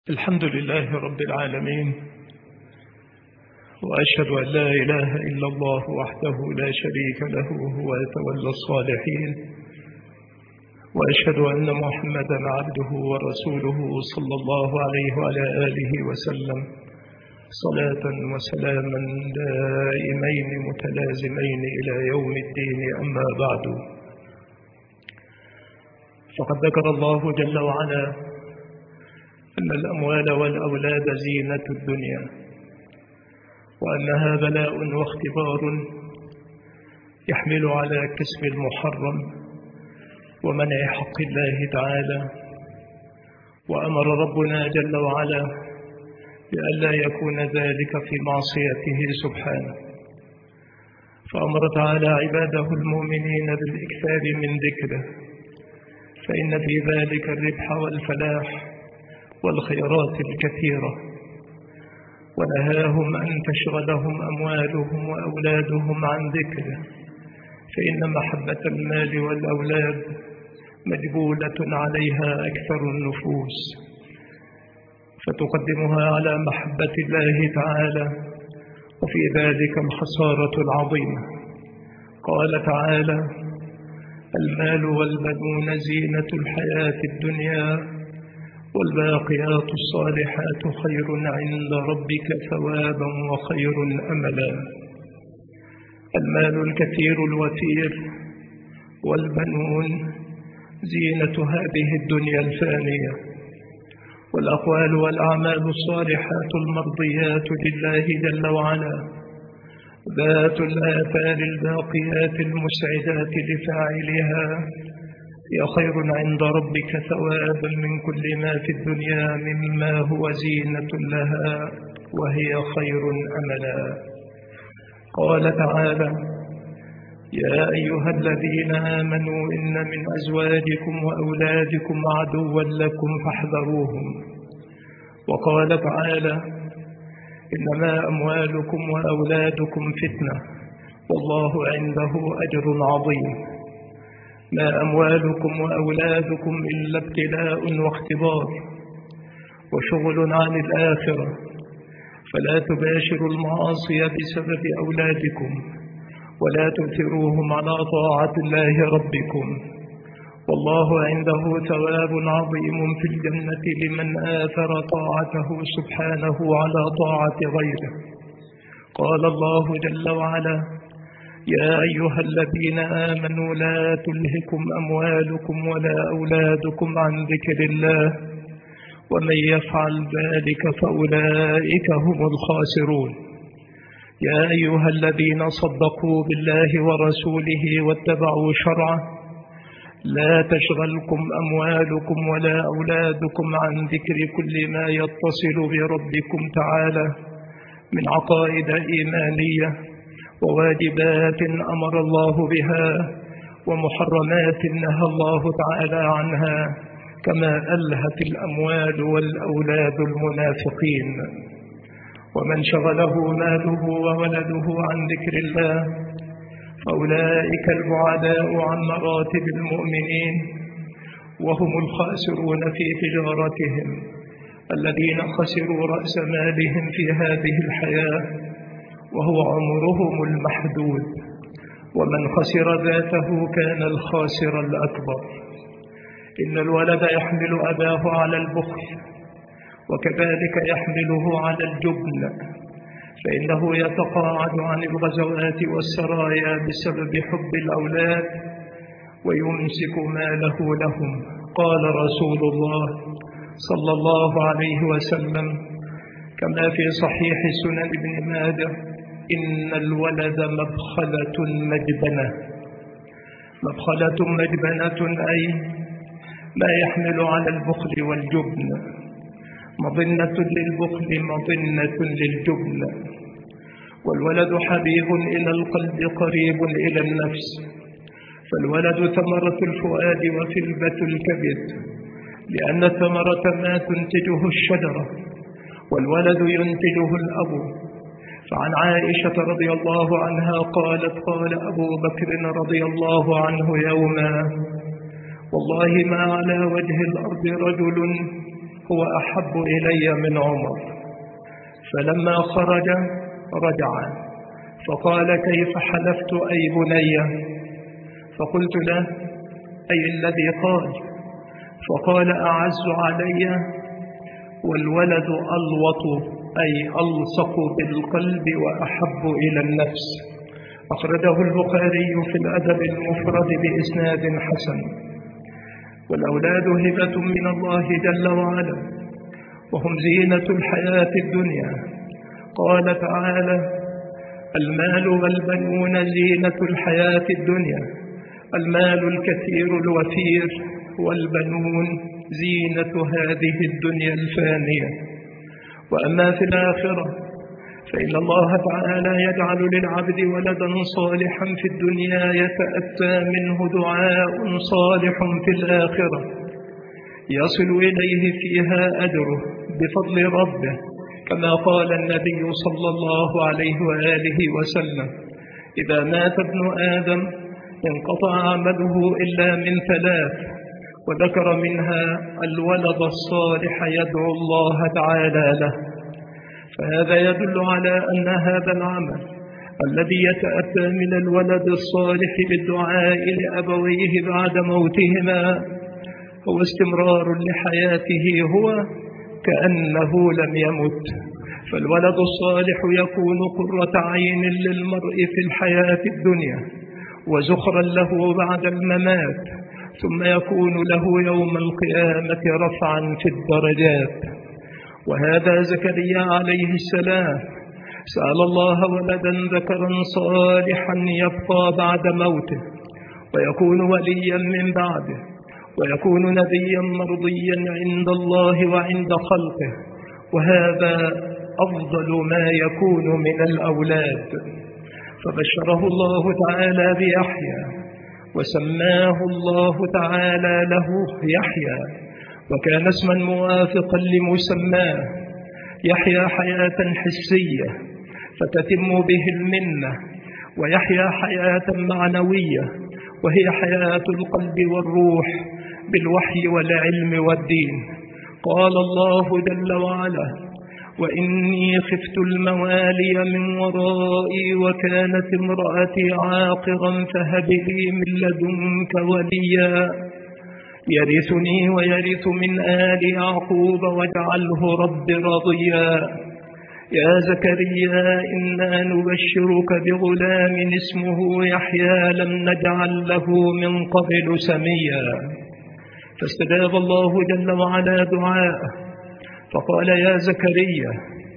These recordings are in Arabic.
الحمد لله رب العالمين، وأشهد أن لا إله إلا الله وحده لا شريك له هو يتولى الصالحين، وأشهد أن محمدا عبده ورسوله صلى الله عليه وعلى آله وسلم صلاة وسلاما دائمين متلازمين إلى يوم الدين. أما بعد، فقد ذكر الله جل وعلا أن الأموال والأولاد زينة الدنيا، وأنها بلاء واختبار يحمل على كسب المحرم ومنع حق الله تعالى. وأمر ربنا جل وعلا بألا يكون ذلك في معصيته سبحانه، فأمر تعالى عباده المؤمنين بالإكثار من ذكره، فإن في ذلك الربح والفلاح والخيرات الكثيرة. ونهاهم أن تشغلهم أموالهم وأولادهم عن ذكره، فإن محبة المال والأولاد مجبولة عليها أكثر النفوس، فتقدمها على محبة الله تعالى، وفي ذلك الخسارة العظيمة. قال تعالى: المال والبنون زينة الحياة الدنيا والباقيات الصالحات خير عند ربك ثوابا وخير أملا. المال الكثير الوفير والبنون زينة هذه الدنيا الفانية، والأقوال والأعمال الصالحات المرضيات لله جل وعلا ذات الآثار الباقيات المسعدات لفاعلها هي خير عند ربك ثوابا من كل ما في الدنيا مما هو زينة لها، وهي خير أملا. قال تعالى: يا أيها الذين آمنوا إن من أزواجكم وأولادكم عدوا لكم فاحذروهم. وقال تعالى: إنما أموالكم وأولادكم فتنة والله عنده أجر عظيم. ما أموالكم وأولادكم إلا ابتلاء واختبار وشغل عن الآخرة، فلا تباشروا المعاصي بسبب أولادكم ولا تؤثروهم على طاعة الله ربكم، والله عنده ثواب عظيم في الجنة لمن آثر طاعته سبحانه على طاعة غيره. قال الله جل وعلا: يا أيها الذين آمنوا لا تلهكم أموالكم ولا أولادكم عن ذكر الله ومن يفعل ذلك فأولئك هم الخاسرون. يا أيها الذين صدقوا بالله ورسوله واتبعوا شرعه لا تشغلكم أموالكم ولا أولادكم عن ذكر كل ما يتصل بربكم تعالى من عقائد إيمانية وواجبات أمر الله بها ومحرمات نهى الله تعالى عنها، كما ألهت الأموال والأولاد المنافقين. ومن شغله ماله وولده عن ذكر الله فأولئك البعداء عن مراتب المؤمنين، وهم الخاسرون في تجارتهم الذين خسروا رأس مالهم في هذه الحياة وهو عمرهم المحدود، ومن خسر ذاته كان الخاسر الأكبر. إن الولد يحمل أباه على البخل، وكذلك يحمله على الجبن، فإنه يتقاعد عن الغزوات والسرايا بسبب حب الأولاد ويمسك ماله لهم. قال رسول الله صلى الله عليه وسلم كما في صحيح سنن ابن ماجه: إن الولد مبخلة مجبنة. مبخلة مجبنة أي ما يحمل على البخل والجبن، مظنة للبخل مظنة للجبن. والولد حبيب إلى القلب قريب إلى النفس، فالولد ثمرة الفؤاد وفلبة الكبد، لأن الثمرة ما تنتجه الشجرة والولد ينتجه الأب. فعن عائشة رضي الله عنها قالت: قال أبو بكر رضي الله عنه يوما: والله ما على وجه الأرض رجل هو أحب إلي من عمر. فلما خرج رجع فقال: كيف حلفت أي بني؟ فقلت له: أي الذي قال؟ فقال: أعز علي والولد ألوط، أي ألصق بالقلب وأحب إلى النفس. أخرجه البخاري في الأدب المفرد بإسناد حسن. والأولاد هبة من الله جل وعلا، وهم زينة الحياة الدنيا. قال تعالى: المال والبنون زينة الحياة الدنيا، المال الكثير الوفير والبنون زينة هذه الدنيا الفانية. وأما في الآخرة فإن الله تعالى يجعل للعبد ولدا صالحا في الدنيا يتأتى منه دعاء صالح في الآخرة يصل إليه فيها أجره بفضل ربه، كما قال النبي صلى الله عليه وآله وسلم: إذا مات ابن آدم انقطع عمله إلا من ثلاث، وذكر منها الولد الصالح يدعو الله تعالى له. فهذا يدل على أن هذا العمل الذي يتأتى من الولد الصالح بالدعاء لأبويه بعد موتهما هو استمرار لحياته، هو كأنه لم يمت. فالولد الصالح يكون قرة عين للمرء في الحياة الدنيا وزخرا له بعد الممات، ثم يكون له يوم القيامة رفعا في الدرجات. وهذا زكريا عليه السلام سأل الله ولدا ذكرا صالحا يبقى بعد موته ويكون وليا من بعده ويكون نبيا مرضيا عند الله وعند خلقه، وهذا أفضل ما يكون من الأولاد. فبشره الله تعالى بيحيى وسماه الله تعالى له يحيى، وكان اسما موافقا لمسماه. يحيى حياة حسية فتتم به المنة، ويحيى حياة معنوية وهي حياة القلب والروح بالوحي والعلم والدين. قال الله جل وعلا: وإني خفت الموالي من ورائي وكانت امرأتي عاقرا فهب لي من لدنك وليا يرثني ويرث من آل يعقوب واجعله رب رضيا. يا زكريا إنا نبشرك بغلام اسمه يحيى لم نجعل له من قبل سميا. فاستجاب الله جل وعلا دعاءه فقال: يا زكريا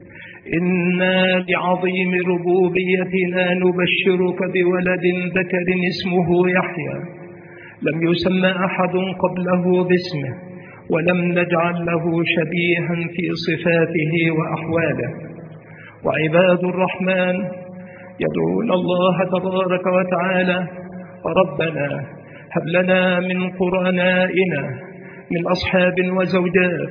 إنا لعظيم ربوبيتنا نبشرك بولد ذكر اسمه يحيى لم يسمى أحد قبله باسمه ولم نجعل له شبيها في صفاته وأحواله. وعباد الرحمن يدعون الله تبارك وتعالى: ربنا هب لنا من قرنائنا من أصحاب وزوجات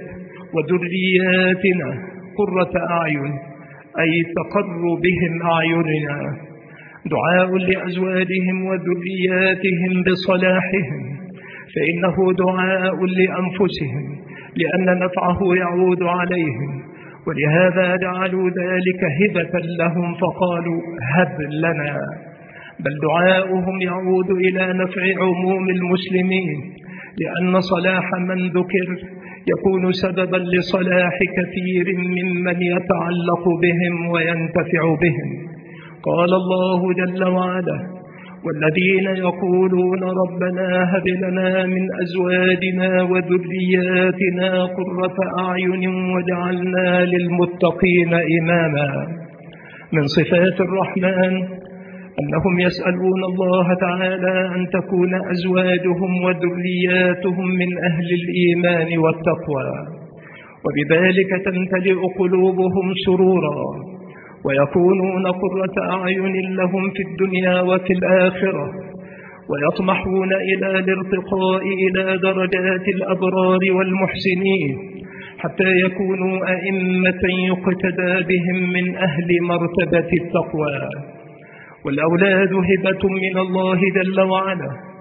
وذرياتنا قرة أعين، أي تقر بهم أعيننا. دعاء لأزواجهم وذرياتهم بصلاحهم، فإنه دعاء لأنفسهم لأن نفعه يعود عليهم، ولهذا جعلوا ذلك هبة لهم فقالوا: هب لنا. بل دعاؤهم يعود إلى نفع عموم المسلمين، لأن صلاح من ذكر يكون سببا لصلاح كثير ممن يتعلق بهم وينتفع بهم. قال الله جل وعلا: والذين يقولون ربنا هب لنا من أزواجنا وذرياتنا قرة أعين واجعلنا للمتقين إماما. من صفات الرحمن أنهم يسألون الله تعالى أن تكون أزواجهم وذرياتهم من أهل الإيمان والتقوى، وبذلك تمتلئ قلوبهم سرورا ويكونون قرة أعين لهم في الدنيا وفي الآخرة، ويطمحون إلى الارتقاء إلى درجات الأبرار والمحسنين حتى يكونوا أئمة يقتدى بهم من أهل مرتبة التقوى. والأولاد هبة من الله جل وعلا،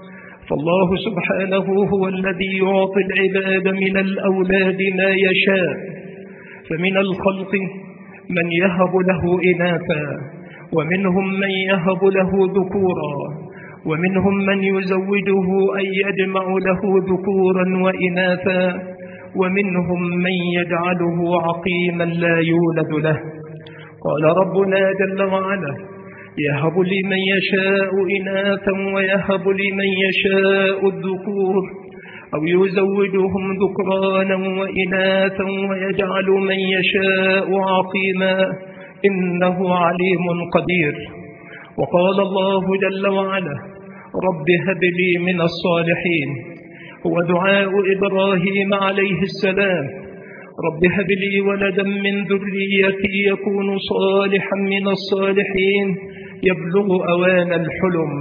فالله سبحانه هو الذي يعطي العباد من الأولاد ما يشاء، فمن الخلق من يهب له إناثا، ومنهم من يهب له ذكورا، ومنهم من يزوجه أن يجمع له ذكورا وإناثا، ومنهم من يجعله عقيما لا يولد له. قال ربنا جل وعلا: يهب لمن يشاء إناثا ويهب لمن يشاء الذكور أو يزوجهم ذكرانا وإناثا ويجعل من يشاء عقيما إنه عليم قدير. وقال الله جل وعلا: رب هب لي من الصالحين، هو دعاء إبراهيم عليه السلام: رب هب لي ولدا من ذريتي يكون صالحا من الصالحين يبلغ أوان الحلم.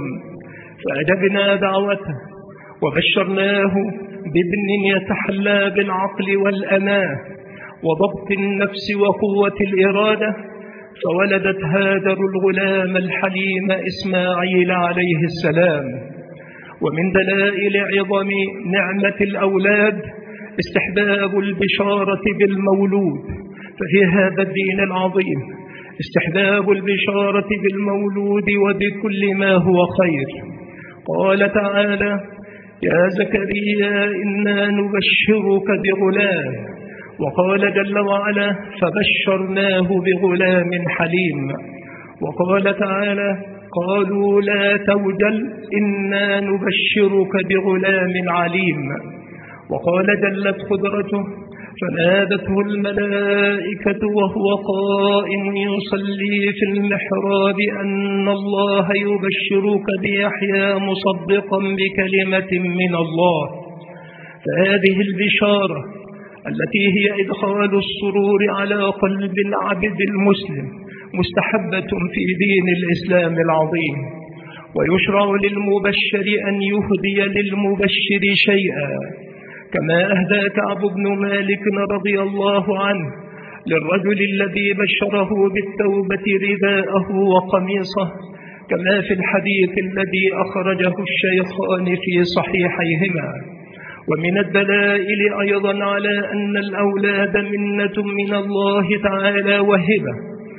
فأجبنا دعوته وبشرناه بابن يتحلى بالعقل والأناة وضبط النفس وقوة الإرادة، فولدت هاجر الغلام الحليم إسماعيل عليه السلام. ومن دلائل عظم نعمة الأولاد استحباب البشارة بالمولود، ففي هذا الدين العظيم استحباب البشارة بالمولود وبكل ما هو خير. قال تعالى: يا زكريا إنا نبشرك بغلام. وقال جل وعلا: فبشرناه بغلام حليم. وقال تعالى: قالوا لا توجل إنا نبشرك بغلام عليم. وقال جلت قدرته: فنادته الملائكة وهو قائم يصلي في المحراب أن الله يبشرك بيحيى مصدقا بكلمة من الله. فهذه البشارة التي هي إدخال السرور على قلب العبد المسلم مستحبة في دين الإسلام العظيم، ويشرع للمبشر أن يهدي للمبشر شيئا، كما أهدى كعب بن مالك رضي الله عنه للرجل الذي بشره بالتوبة رداءه وقميصه، كما في الحديث الذي أخرجه الشيخان في صحيحيهما. ومن الدلائل أيضا على أن الأولاد منة من الله تعالى وهبة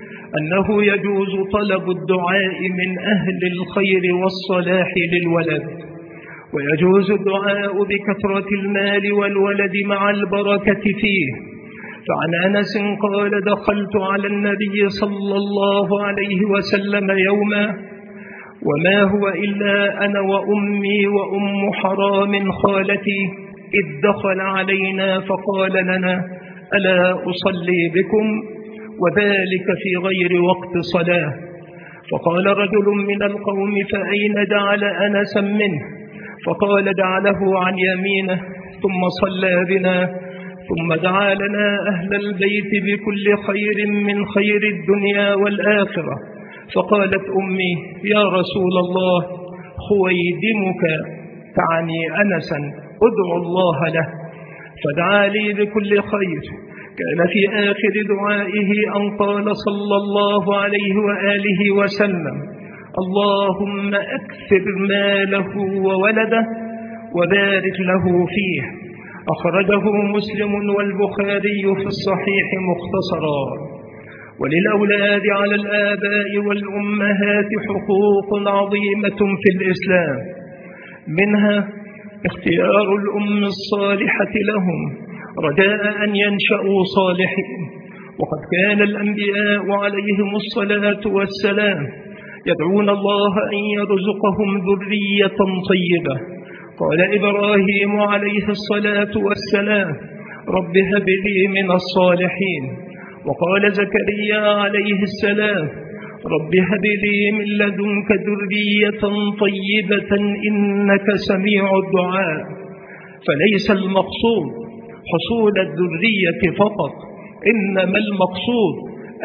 أنه يجوز طلب الدعاء من أهل الخير والصلاح للولد، ويجوز الدعاء بكثرة المال والولد مع البركة فيه. فعن أنس قال: دخلت على النبي صلى الله عليه وسلم يوما وما هو إلا أنا وأمي وأم حرام خالتي، إذ دخل علينا فقال لنا: ألا أصلي بكم؟ وذلك في غير وقت صلاة. فقال رجل من القوم: فأين جعل أنسا منه؟ فقال: جعله عن يمينه، ثم صلى بنا، ثم دعا لنا أهل البيت بكل خير من خير الدنيا والآخرة. فقالت أمي: يا رسول الله، خويدمك، تعني أنسا، ادعو الله له. فدعا لي بكل خير. كان في آخر دعائه أن قال صلى الله عليه وآله وسلم: اللهم أكثر ماله وولده وبارك له فيه. أخرجه مسلم والبخاري في الصحيح مختصرا. وللأولاد على الآباء والأمهات حقوق عظيمة في الإسلام، منها اختيار الأم الصالحة لهم رجاء أن ينشأوا صالحين. وقد كان الأنبياء عليهم الصلاة والسلام يدعون الله أن يرزقهم ذرية طيبة. قال إبراهيم عليه الصلاة والسلام: رب هب لي من الصالحين. وقال زكريا عليه السلام: رب هب لي من لدنك ذرية طيبة إنك سميع الدعاء. فليس المقصود حصول الذرية فقط، إنما المقصود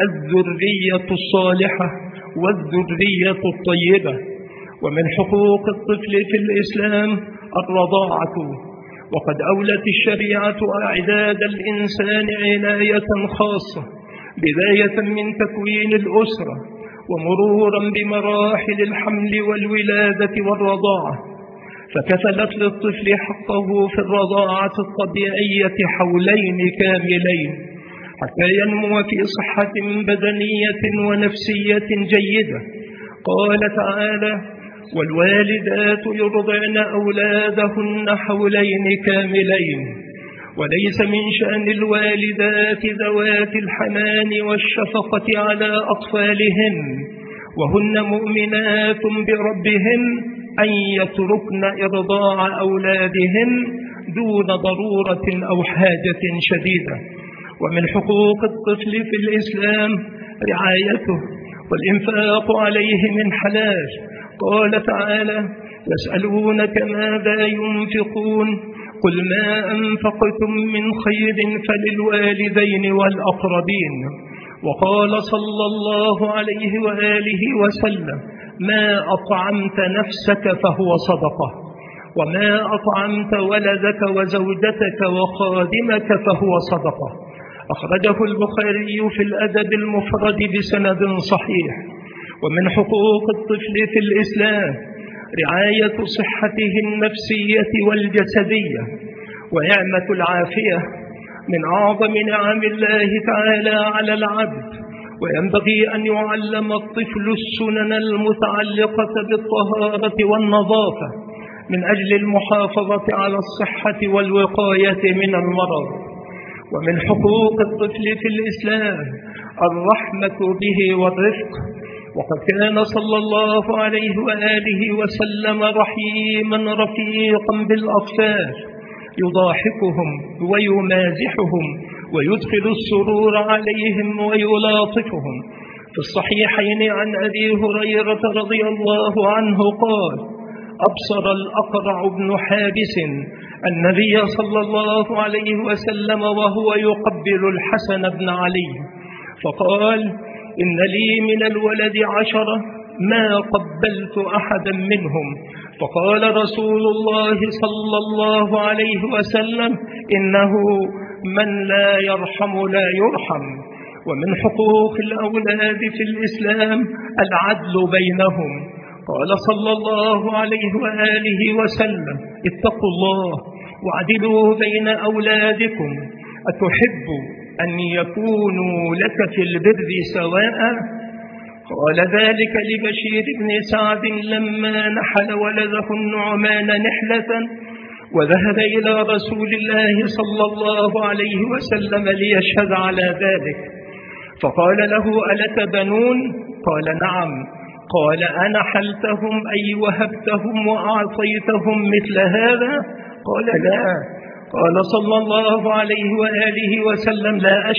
الذرية الصالحة والذرية الطيبة. ومن حقوق الطفل في الإسلام الرضاعة، وقد أولت الشريعة أعداد الإنسان عناية خاصة، بداية من تكوين الأسرة ومرورا بمراحل الحمل والولادة والرضاعة. فكفلت للطفل حقه في الرضاعة الطبيعية حولين كاملين حتى ينمو في صحة بدنية ونفسية جيدة. قال تعالى: والوالدات يرضعن أولادهن حولين كاملين. وليس من شأن الوالدات ذوات الحنان والشفقة على أطفالهن وهن مؤمنات بربهن أن يتركن إرضاع أولادهن دون ضرورة أو حاجة شديدة. ومن حقوق الطفل في الإسلام رعايته والإنفاق عليه من حلال. قال تعالى: يسألونك ماذا ينفقون قل ما أنفقتم من خير فللوالدين والأقربين. وقال صلى الله عليه وآله وسلم: ما أطعمت نفسك فهو صدقة، وما أطعمت ولدك وزوجتك وخادمك فهو صدقة. أخرجه البخاري في الأدب المفرد بسند صحيح. ومن حقوق الطفل في الإسلام رعاية صحته النفسية والجسدية. ونعمة العافية من أعظم نعم الله تعالى على العبد، وينبغي أن يعلم الطفل السنن المتعلقة بالطهارة والنظافة من أجل المحافظة على الصحة والوقاية من المرض. ومن حقوق الطفل في الإسلام الرحمة به والرفق. وقد كان صلى الله عليه وآله وسلم رحيما رفيقا بالأطفال، يضاحكهم ويمازحهم ويدخل السرور عليهم ويلاطفهم. في الصحيحين عن أبي هريرة رضي الله عنه قال: أبصر الأقرع بن حابس النبي صلى الله عليه وسلم وهو يقبل الحسن بن علي، فقال: إن لي من الولد 10 ما قبلت أحدا منهم. فقال رسول الله صلى الله عليه وسلم: إنه من لا يرحم لا يرحم. ومن حقوق الأولاد في الإسلام العدل بينهم. قال صلى الله عليه وآله وسلم: اتقوا الله واعدلوا بين أولادكم، أتحب أن يكونوا لك في البر سواء؟ قال ذلك لبشير بن سعد لما نحل ولده النعمان نحلة وذهب إلى رسول الله صلى الله عليه وسلم ليشهد على ذلك، فقال له: ألك بنون؟ قال: نعم. قال: أنحلتهم أي وهبتهم وأعطيتهم مثل هذا؟ قال: لا. قال صلى الله عليه وآله وسلم: لا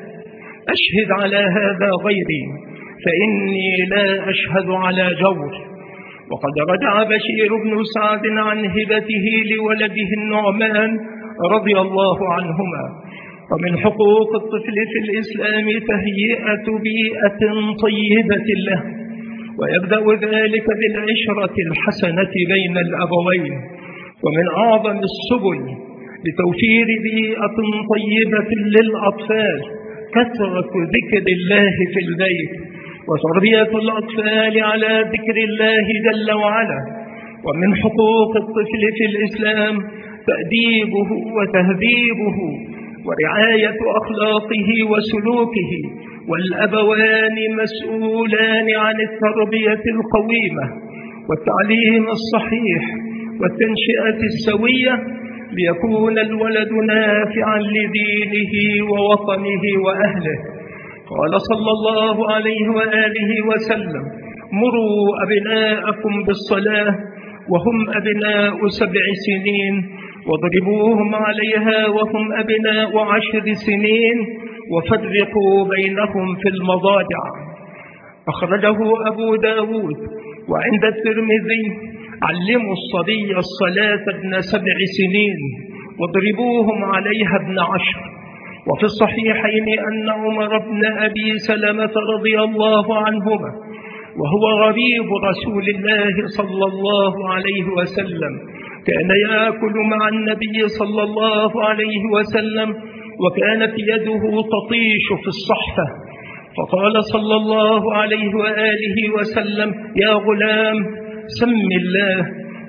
أشهد على هذا غيري، فإني لا أشهد على جور. وقد رجع بشير بن سعد عن هبته لولده النعمان رضي الله عنهما. ومن حقوق الطفل في الإسلام تهيئة بيئة طيبة له، ويبدأ ذلك بالعشرة الحسنة بين الأبوين. ومن أعظم السبل لتوفير بيئة طيبة للأطفال كثرة ذكر الله في البيت، وتربية الأطفال على ذكر الله جل وعلا. ومن حقوق الطفل في الإسلام تأديبه وتهذيبه ورعاية أخلاقه وسلوكه، والأبوان مسؤولان عن التربية القويمة والتعليم الصحيح والتنشئة السوية ليكون الولد نافعا لدينه ووطنه وأهله. قال صلى الله عليه وآله وسلم: مروا أبناءكم بالصلاة وهم أبناء 7 سنين، واضربوهم عليها وهم أبناء 10 سنين، وفرقوا بينهم في المضاجع. أخرجه أبو داود. وعند الترمذي: علموا الصبي الصلاة ابن 7 سنين واضربوهم عليها ابن 10. وفي الصحيحين أن عمر بن أبي سلمة رضي الله عنهما وهو غريب رسول الله صلى الله عليه وسلم كان يأكل مع النبي صلى الله عليه وسلم، وكانت يده تطيش في الصحفة، فقال صلى الله عليه وآله وسلم: يا غلام سم الله،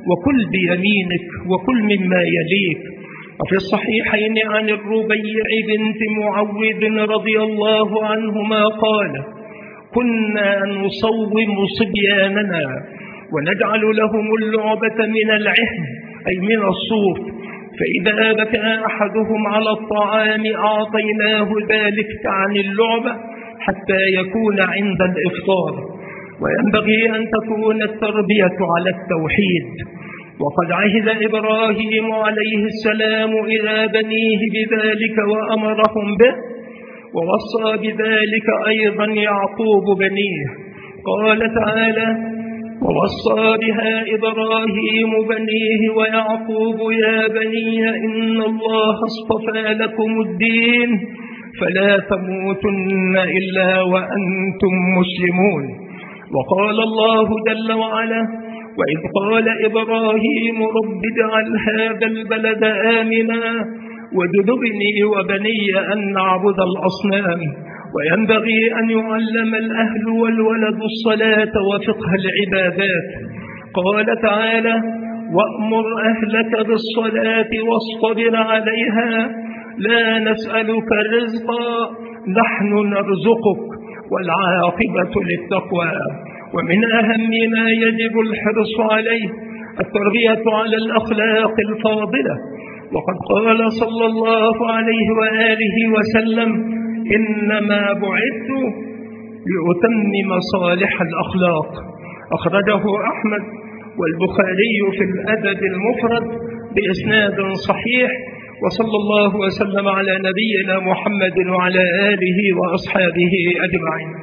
وكل بيمينك وكل مما يليك. وفي الصحيحين عن الربيع بنت معوذ رضي الله عنهما قال: كنا نصوم صبياننا ونجعل لهم اللعبة من العهن أي من الصوف، فإذا بكى أحدهم على الطعام أعطيناه ذلك عن اللعبة حتى يكون عند الإفطار. وينبغي أن تكون التربية على التوحيد. وقد عهد إبراهيم عليه السلام إلى بنيه بذلك وأمرهم به، ووصى بذلك أيضا يعقوب بنيه. قال تعالى: ووصى بها إبراهيم بنيه ويعقوب يا بني إن الله اصطفى لكم الدين فلا تموتن إلا وأنتم مسلمون. وقال الله جل وعلا: وإذ قال إبراهيم رب اجعل هذا البلد آمنا واجنبني وبني أن نعبد الأصنام. وينبغي أن يعلم الأهل والولد الصلاة وفقه العبادات. قال تعالى: وأمر أهلك بالصلاة واصطبر عليها لا نسألك رزقا نحن نرزقك والعاقبة للتقوى. ومن أهم ما يجب الحرص عليه التربية على الأخلاق الفاضلة. وقد قال صلى الله عليه وآله وسلم: إنما بعثت لأتمم صالح الأخلاق. أخرجه أحمد والبخاري في الأدب المفرد بإسناد صحيح. وصلى الله وسلم على نبينا محمد وعلى آله وأصحابه أجمعين.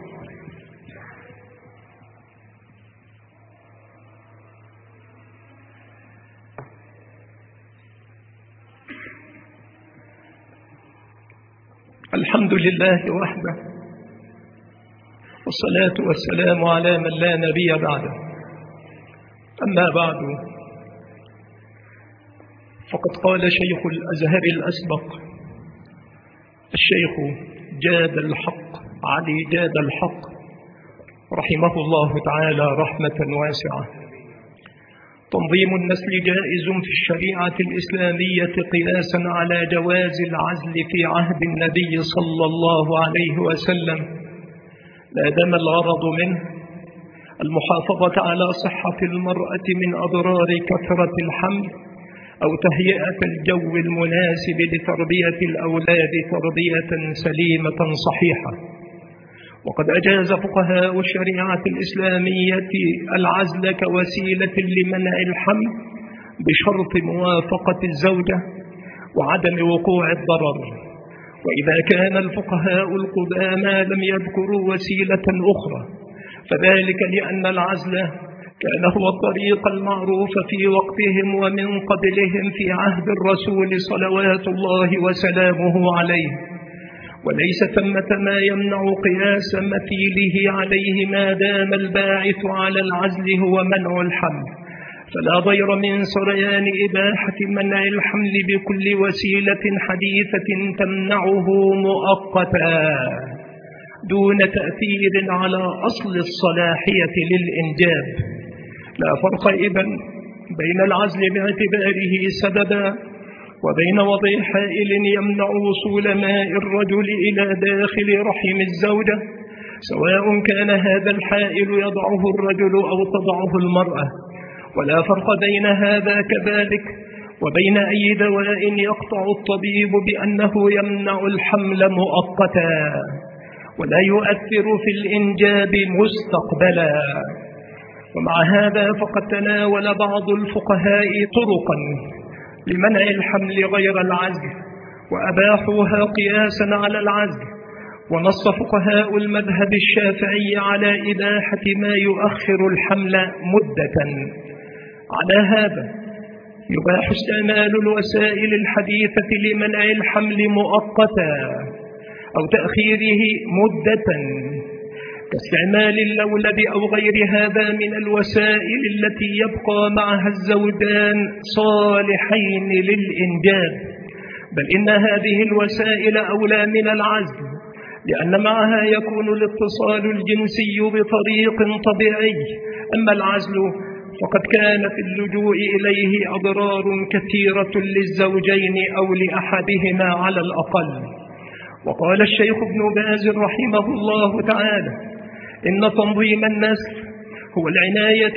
الحمد لله وحده، والصلاة والسلام على من لا نبي بعده. أما بعد، فقد قال شيخ الأزهر الأسبق الشيخ جاد الحق علي جاد الحق رحمه الله تعالى رحمة واسعة: تنظيم النسل جائز في الشريعة الإسلامية قياسا على جواز العزل في عهد النبي صلى الله عليه وسلم، لا دام الغرض منه المحافظة على صحة المرأة من أضرار كثرة الحمل أو تهيئة الجو المناسب لتربية الأولاد تربية سليمة صحيحة. وقد أجاز فقهاء الشريعة الإسلامية العزل كوسيلة لمنع الحمل بشرط موافقة الزوجة وعدم وقوع الضرر. وإذا كان الفقهاء القدامى لم يذكروا وسيلة أخرى فذلك لأن العزل كان هو الطريق المعروف في وقتهم ومن قبلهم في عهد الرسول صلوات الله وسلامه عليه، وليس ثمة ما يمنع قياس مثيله عليه ما دام الباعث على العزل هو منع الحمل، فلا ضير من سريان إباحة منع الحمل بكل وسيلة حديثة تمنعه مؤقتا دون تأثير على أصل الصلاحية للإنجاب. لا فرق إذن بين العزل باعتباره سببا وبين وضع حائل يمنع وصول ماء الرجل إلى داخل رحم الزوجة، سواء كان هذا الحائل يضعه الرجل أو تضعه المرأة. ولا فرق بين هذا كذلك وبين أي دواء يقطع الطبيب بأنه يمنع الحمل مؤقتا ولا يؤثر في الإنجاب مستقبلا. ومع هذا فقد تناول بعض الفقهاء طرقا لمنع الحمل غير العزل وأباحوها قياسا على العزل، ونص فقهاء المذهب الشافعي على إباحة ما يؤخر الحمل مدة. على هذا يباح استعمال الوسائل الحديثة لمنع الحمل مؤقتا أو تأخيره مدة كاستعمال اللولب أو غير هذا من الوسائل التي يبقى معها الزوجان صالحين للإنجاب، بل إن هذه الوسائل أولى من العزل، لأن معها يكون الاتصال الجنسي بطريق طبيعي. أما العزل وقد كان في اللجوء إليه أضرار كثيرة للزوجين أو لأحدهما على الأقل. وقال الشيخ ابن باز رحمه الله تعالى: إن تنظيم النسل هو العناية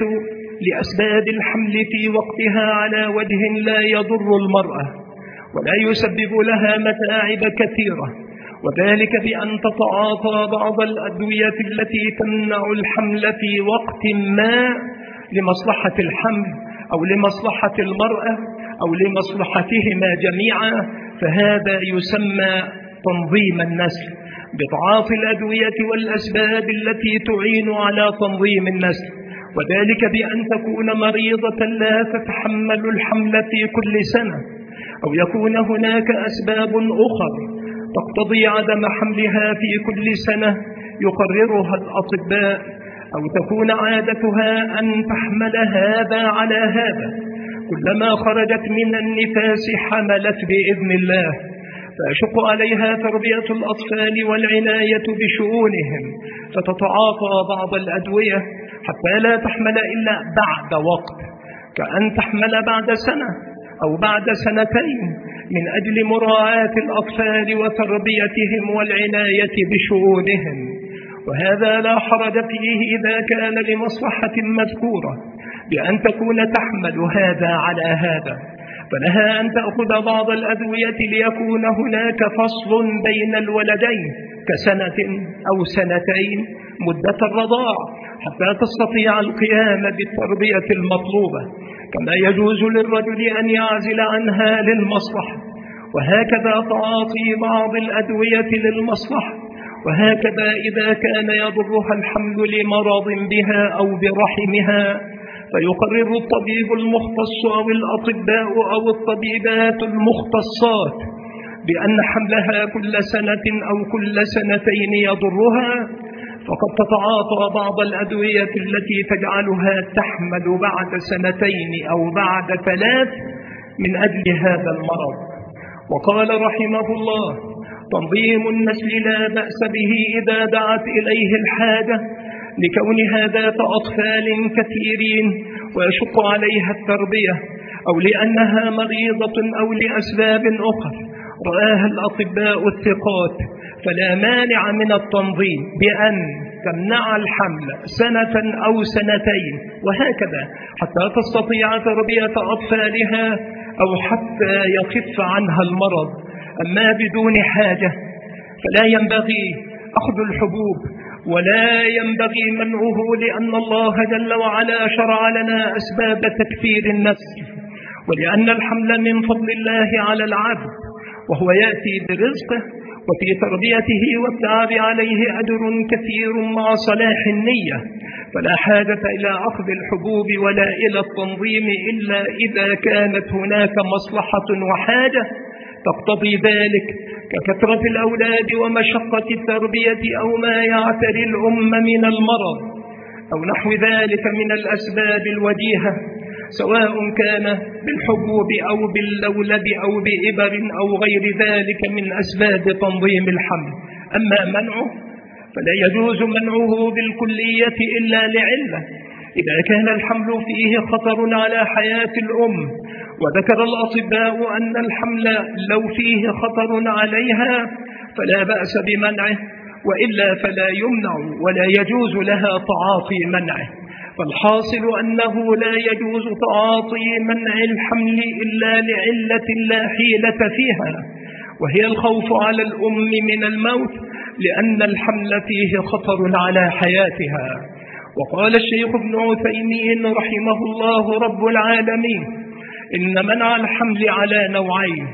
لأسباب الحمل في وقتها على وجه لا يضر المرأة ولا يسبب لها متاعب كثيرة، وذلك بأن تتعاطى بعض الأدوية التي تمنع الحمل في وقت ما لمصلحة الحمل أو لمصلحة المرأة أو لمصلحتهما جميعا، فهذا يسمى تنظيم النسل بتعاطي الأدوية والأسباب التي تعين على تنظيم النسل، وذلك بأن تكون مريضة لا تتحمل الحمل في كل سنة، أو يكون هناك أسباب أخرى تقتضي عدم حملها في كل سنة يقررها الأطباء، أو تكون عادتها أن تحمل هذا على هذا، كلما خرجت من النفاس حملت بإذن الله، فيشق عليها تربية الأطفال والعناية بشؤونهم، فتتعاطى بعض الأدوية حتى لا تحمل إلا بعد وقت، كأن تحمل بعد سنة أو بعد سنتين من أجل مراعاة الأطفال وتربيتهم والعناية بشؤونهم، وهذا لا حرج فيه إذا كان لمصلحة مذكورة بأن تكون تحمل هذا على هذا، فلها أن تأخذ بعض الأدوية ليكون هناك فصل بين الولدين كسنة أو سنتين مدة الرضاع حتى تستطيع القيام بالتربية المطلوبة، كما يجوز للرجل أن يعزل عنها للمصلحة، وهكذا تعاطي بعض الأدوية للمصلحة، وهكذا إذا كان يضرها الحمل لمرض بها أو برحمها فيقرر الطبيب المختص أو الأطباء أو الطبيبات المختصات بأن حملها كل سنة أو كل سنتين يضرها، فقد تتعاطى بعض الأدوية التي تجعلها تحمل بعد سنتين أو بعد 3 من أجل هذا المرض. وقال رحمه الله: تنظيم النسل لا بأس به إذا دعت إليه الحاجة لكونها ذات أطفال كثيرين ويشق عليها التربية، أو لأنها مريضة أو لأسباب أخرى رآها الأطباء الثقات، فلا مانع من التنظيم بأن تمنع الحمل سنة أو سنتين وهكذا حتى تستطيع تربية أطفالها أو حتى يخف عنها المرض. أما بدون حاجة فلا ينبغي أخذ الحبوب ولا ينبغي منعه، لأن الله جل وعلا شرع لنا أسباب تكثير النسل، ولأن الحمل من فضل الله على العبد، وهو يأتي برزقه وفي تربيته والتعب عليه أجر كثير مع صلاح النية، فلا حاجة إلى أخذ الحبوب ولا إلى التنظيم إلا إذا كانت هناك مصلحة وحاجة تقتضي ذلك، ككثرة الأولاد ومشقة التربية أو ما يعتري الأم من المرض أو نحو ذلك من الأسباب الوجيهة، سواء كان بالحبوب أو باللولب أو بإبر أو غير ذلك من أسباب تنظيم الحمل. أما منعه فلا يجوز منعه بالكلية إلا لعلة، إذا كان الحمل فيه خطر على حياة الأم، وذكر الأطباء أن الحمل لو فيه خطر عليها فلا بأس بمنعه، وإلا فلا يمنع ولا يجوز لها تعاطي منعه. فالحاصل أنه لا يجوز تعاطي منع الحمل إلا لعلة لا حيلة فيها، وهي الخوف على الأم من الموت، لأن الحمل فيه خطر على حياتها. وقال الشيخ ابن عثيمين رحمه الله رب العالمين: إن منع الحمل على نوعين،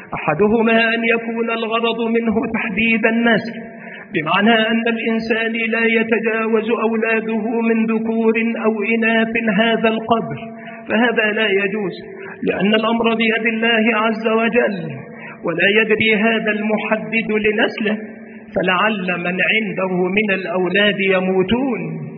أحدهما أن يكون الغرض منه تحديد النسل، بمعنى أن الإنسان لا يتجاوز أولاده من ذكور أو إناث هذا القدر، فهذا لا يجوز، لأن الأمر بيد الله عز وجل، ولا يدري هذا المحدد لنسله، فلعل من عنده من الأولاد يموتون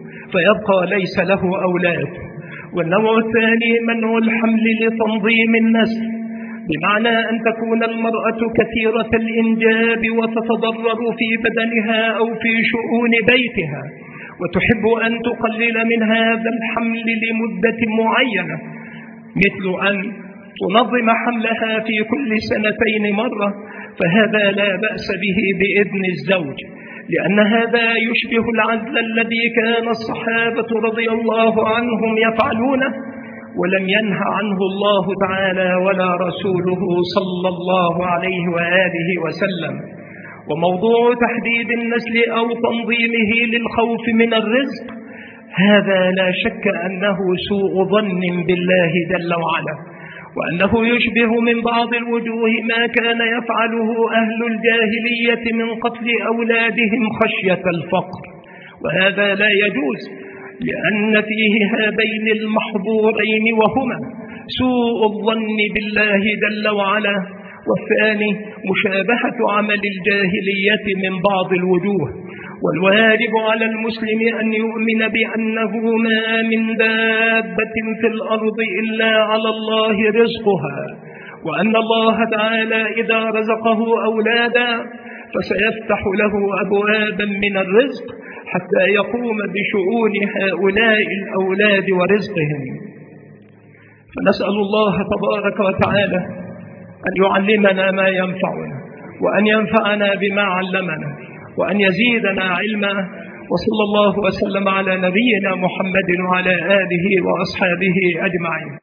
فيبقى ليس له أولاد. والنوع الثاني منع الحمل لتنظيم النسل، بمعنى أن تكون المرأة كثيرة الإنجاب وتتضرر في بدنها أو في شؤون بيتها، وتحب أن تقلل من هذا الحمل لمدة معينة، مثل أن تنظم حملها في كل 2 مرة، فهذا لا بأس به بإذن الزوج، لأن هذا يشبه العزل الذي كان الصحابة رضي الله عنهم يفعلونه، ولم ينه عنه الله تعالى ولا رسوله صلى الله عليه وآله وسلم. وموضوع تحديد النسل أو تنظيمه للخوف من الرزق، هذا لا شك أنه سوء ظن بالله جل وعلا، وأنه يشبه من بعض الوجوه ما كان يفعله أهل الجاهلية من قتل أولادهم خشية الفقر، وهذا لا يجوز، لأن فيه هذين المحظورين، وهما سوء الظن بالله جل وعلا، والثاني مشابهة عمل الجاهلية من بعض الوجوه. والواجب على المسلم أن يؤمن بأنه ما من دابة في الأرض إلا على الله رزقها، وأن الله تعالى إذا رزقه أولادا فسيفتح له أبوابا من الرزق حتى يقوم بشؤون هؤلاء الأولاد ورزقهم. فنسأل الله تبارك وتعالى أن يعلمنا ما ينفعنا، وأن ينفعنا بما علمنا، وأن يزيدنا علما. وصلى الله وسلم على نبينا محمد وعلى آله وأصحابه أجمعين.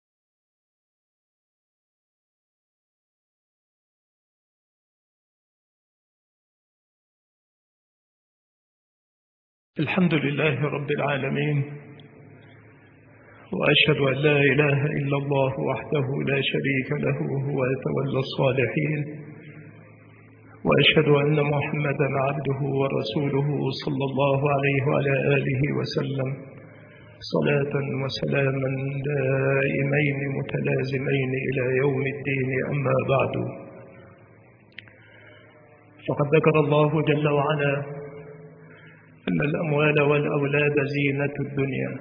الحمد لله رب العالمين، وأشهد أن لا إله إلا الله وحده لا شريك له هو يتولى الصالحين، وأشهد أن محمدا عبده ورسوله صلى الله عليه وعلى آله وسلم، صلاة وسلاما دائمين متلازمين إلى يوم الدين. أما بعد، فقد ذكر الله جل وعلا أن الأموال والأولاد زينة الدنيا،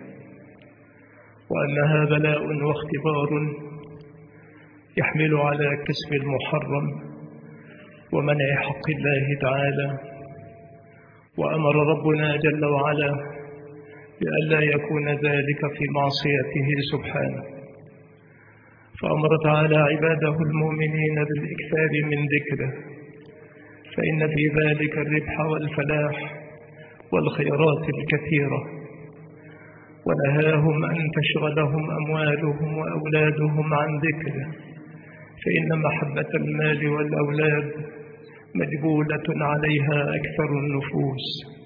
وأنها بلاء واختبار يحمل على كسب المحرم ومنع حق الله تعالى. وأمر ربنا جل وعلا بألا يكون ذلك في معصيته سبحانه، فأمر تعالى عباده المؤمنين بالإكثار من ذكره، فإن في ذلك الربح والفلاح والخيرات الكثيرة، ونهاهم أن تشغلهم أموالهم وأولادهم عن ذكره، فإن محبة المال والأولاد مجبولة عليها أكثر النفوس،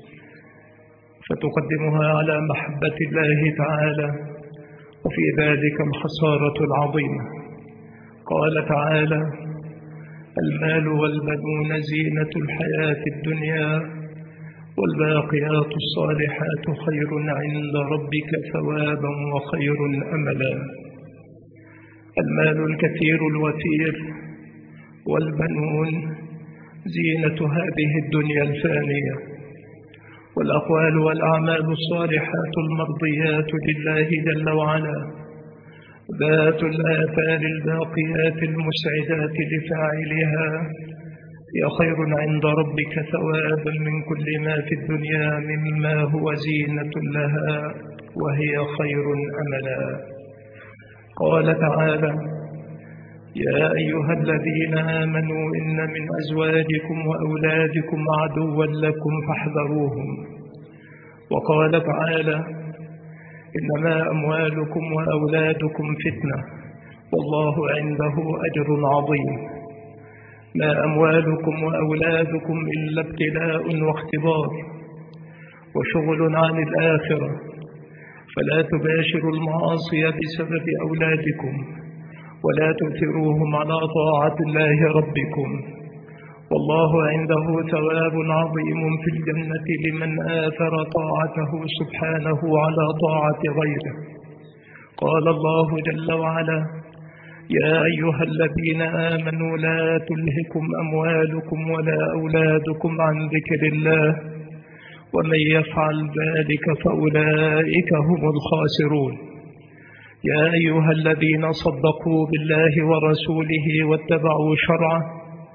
فتقدمها على محبة الله تعالى، وفي ذلك الخسارة العظيمة. قال تعالى: المال والبنون زينة الحياة الدنيا والباقيات الصالحات خير عند ربك ثوابا وخير أملا. المال الكثير الوفير والبنون زينة هذه الدنيا الفانية، والأقوال والأعمال الصالحات المرضيات لله جل وعلا ذات الآثار الباقيات المسعدات لفاعلها هي خير عند ربك ثوابا من كل ما في الدنيا مما هو زينة لها، وهي خير أملا. قال تعالى: يا أيها الذين آمنوا إن من أزواجكم وأولادكم عدوا لكم فاحذروهم. وقال تعالى: إنما أموالكم وأولادكم فتنة والله عنده أجر عظيم. ما أموالكم وأولادكم إلا ابتلاء واختبار وشغل عن الآخرة، فلا تباشروا المعاصي بسبب أولادكم ولا تؤثروهم على طاعة الله ربكم، والله عنده ثواب عظيم في الجنة لمن آثر طاعته سبحانه على طاعة غيره. قال الله جل وعلا: يا أيها الذين آمنوا لا تلهكم أموالكم ولا أولادكم عن ذكر الله ومن يفعل ذلك فأولئك هم الخاسرون. يا أيها الذين صدقوا بالله ورسوله واتبعوا شرعه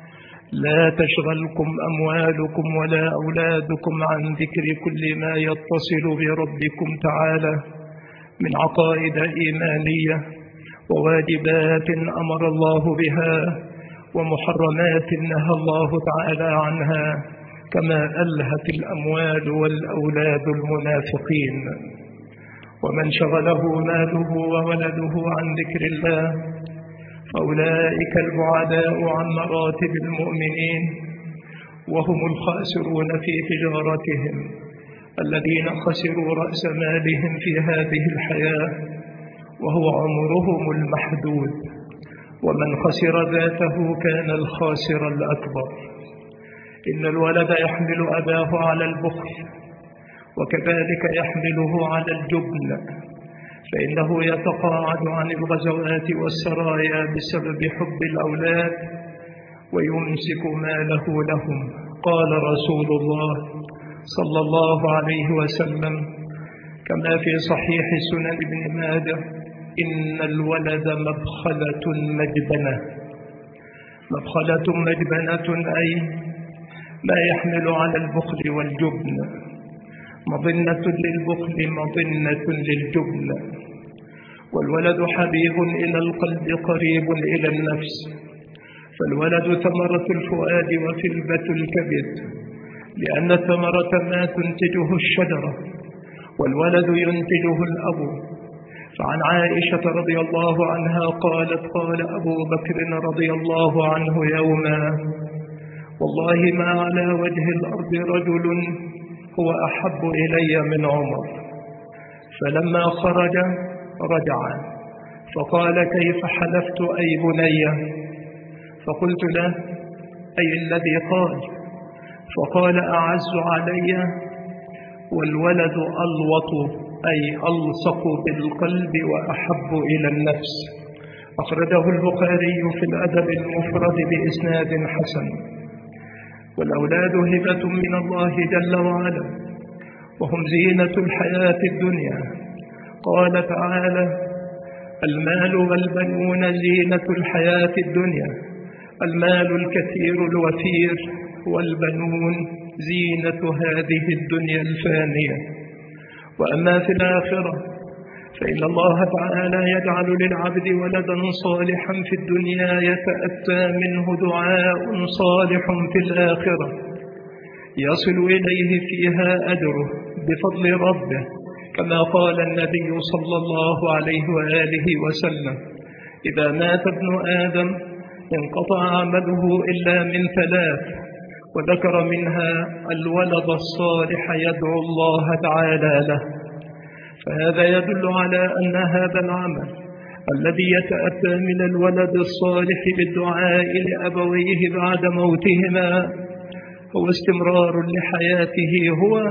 لا تشغلكم أموالكم ولا أولادكم عن ذكر كل ما يتصل بربكم تعالى من عقائد إيمانية وواجبات أمر الله بها ومحرمات نهى الله تعالى عنها، كما ألهت الأموال والأولاد المنافقين. ومن شغله ماله وولده عن ذكر الله فأولئك البعداء عن مراتب المؤمنين، وهم الخاسرون في تجارتهم الذين خسروا رأس مالهم في هذه الحياة وهو عمرهم المحدود، ومن خسر ذاته كان الخاسر الأكبر. إن الولد يحمل أباه على البخل، وكذلك يحمله على الجبن، فإنه يتقاعد عن الغزوات والسرايا بسبب حب الأولاد ويمسك ماله لهم. قال رسول الله صلى الله عليه وسلم كما في صحيح سنن ابن ماجه: إن الولد مبخلة مجبنة. مبخلة مجبنة أي ما يحمل على البخل والجبن، مظنة للبخل مظنة للجبن. والولد حبيب إلى القلب قريب إلى النفس، فالولد ثمرة الفؤاد وفلبة الكبد، لأن الثمرة ما تنتجه الشجرة والولد ينتجه الأب. فعن عائشة رضي الله عنها قالت: قال أبو بكر رضي الله عنه يوما: والله ما على وجه الأرض رجل هو أحب إلي من عمر. فلما خرج رجع فقال: كيف حلفت أي بني؟ فقلت له: أي الذي قال؟ فقال: أعز علي والولد ألوط، أي ألصق بالقلب وأحب إلى النفس. أخرجه البخاري في الأدب المفرد بإسناد حسن. والأولاد هبة من الله جل وعلا، وهم زينة الحياة الدنيا. قال تعالى: المال والبنون زينة الحياة الدنيا، المال الكثير الوفير والبنون زينة هذه الدنيا الفانية. وأما في الآخرة فإن الله تعالى يجعل للعبد ولدا صالحا في الدنيا يتأتى منه دعاء صالح في الآخرة يصل إليه فيها أجره بفضل ربه، كما قال النبي صلى الله عليه وآله وسلم: إذا مات ابن آدم انقطع عمله إلا من ثلاث، وذكر منها الولد الصالح يدعو الله تعالى له. فهذا يدل على أن هذا العمل الذي يتأتى من الولد الصالح بالدعاء لأبويه بعد موتهما هو استمرار لحياته، هو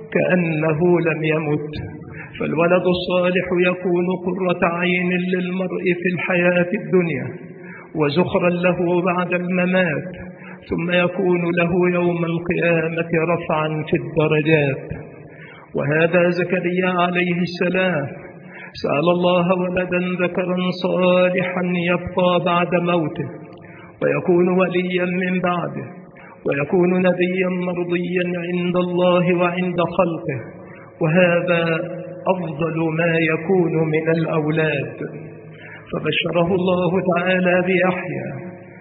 كأنه لم يمت. فالولد الصالح يكون قرة عين للمرء في الحياة الدنيا وزخرا له بعد الممات، ثم يكون له يوم القيامة رفعا في الدرجات. وهذا زكريا عليه السلام سأل الله ولدا ذكرا صالحا يبقى بعد موته ويكون وليا من بعده ويكون نبيا مرضيا عند الله وعند خلقه، وهذا أفضل ما يكون من الأولاد. فبشره الله تعالى بيحيى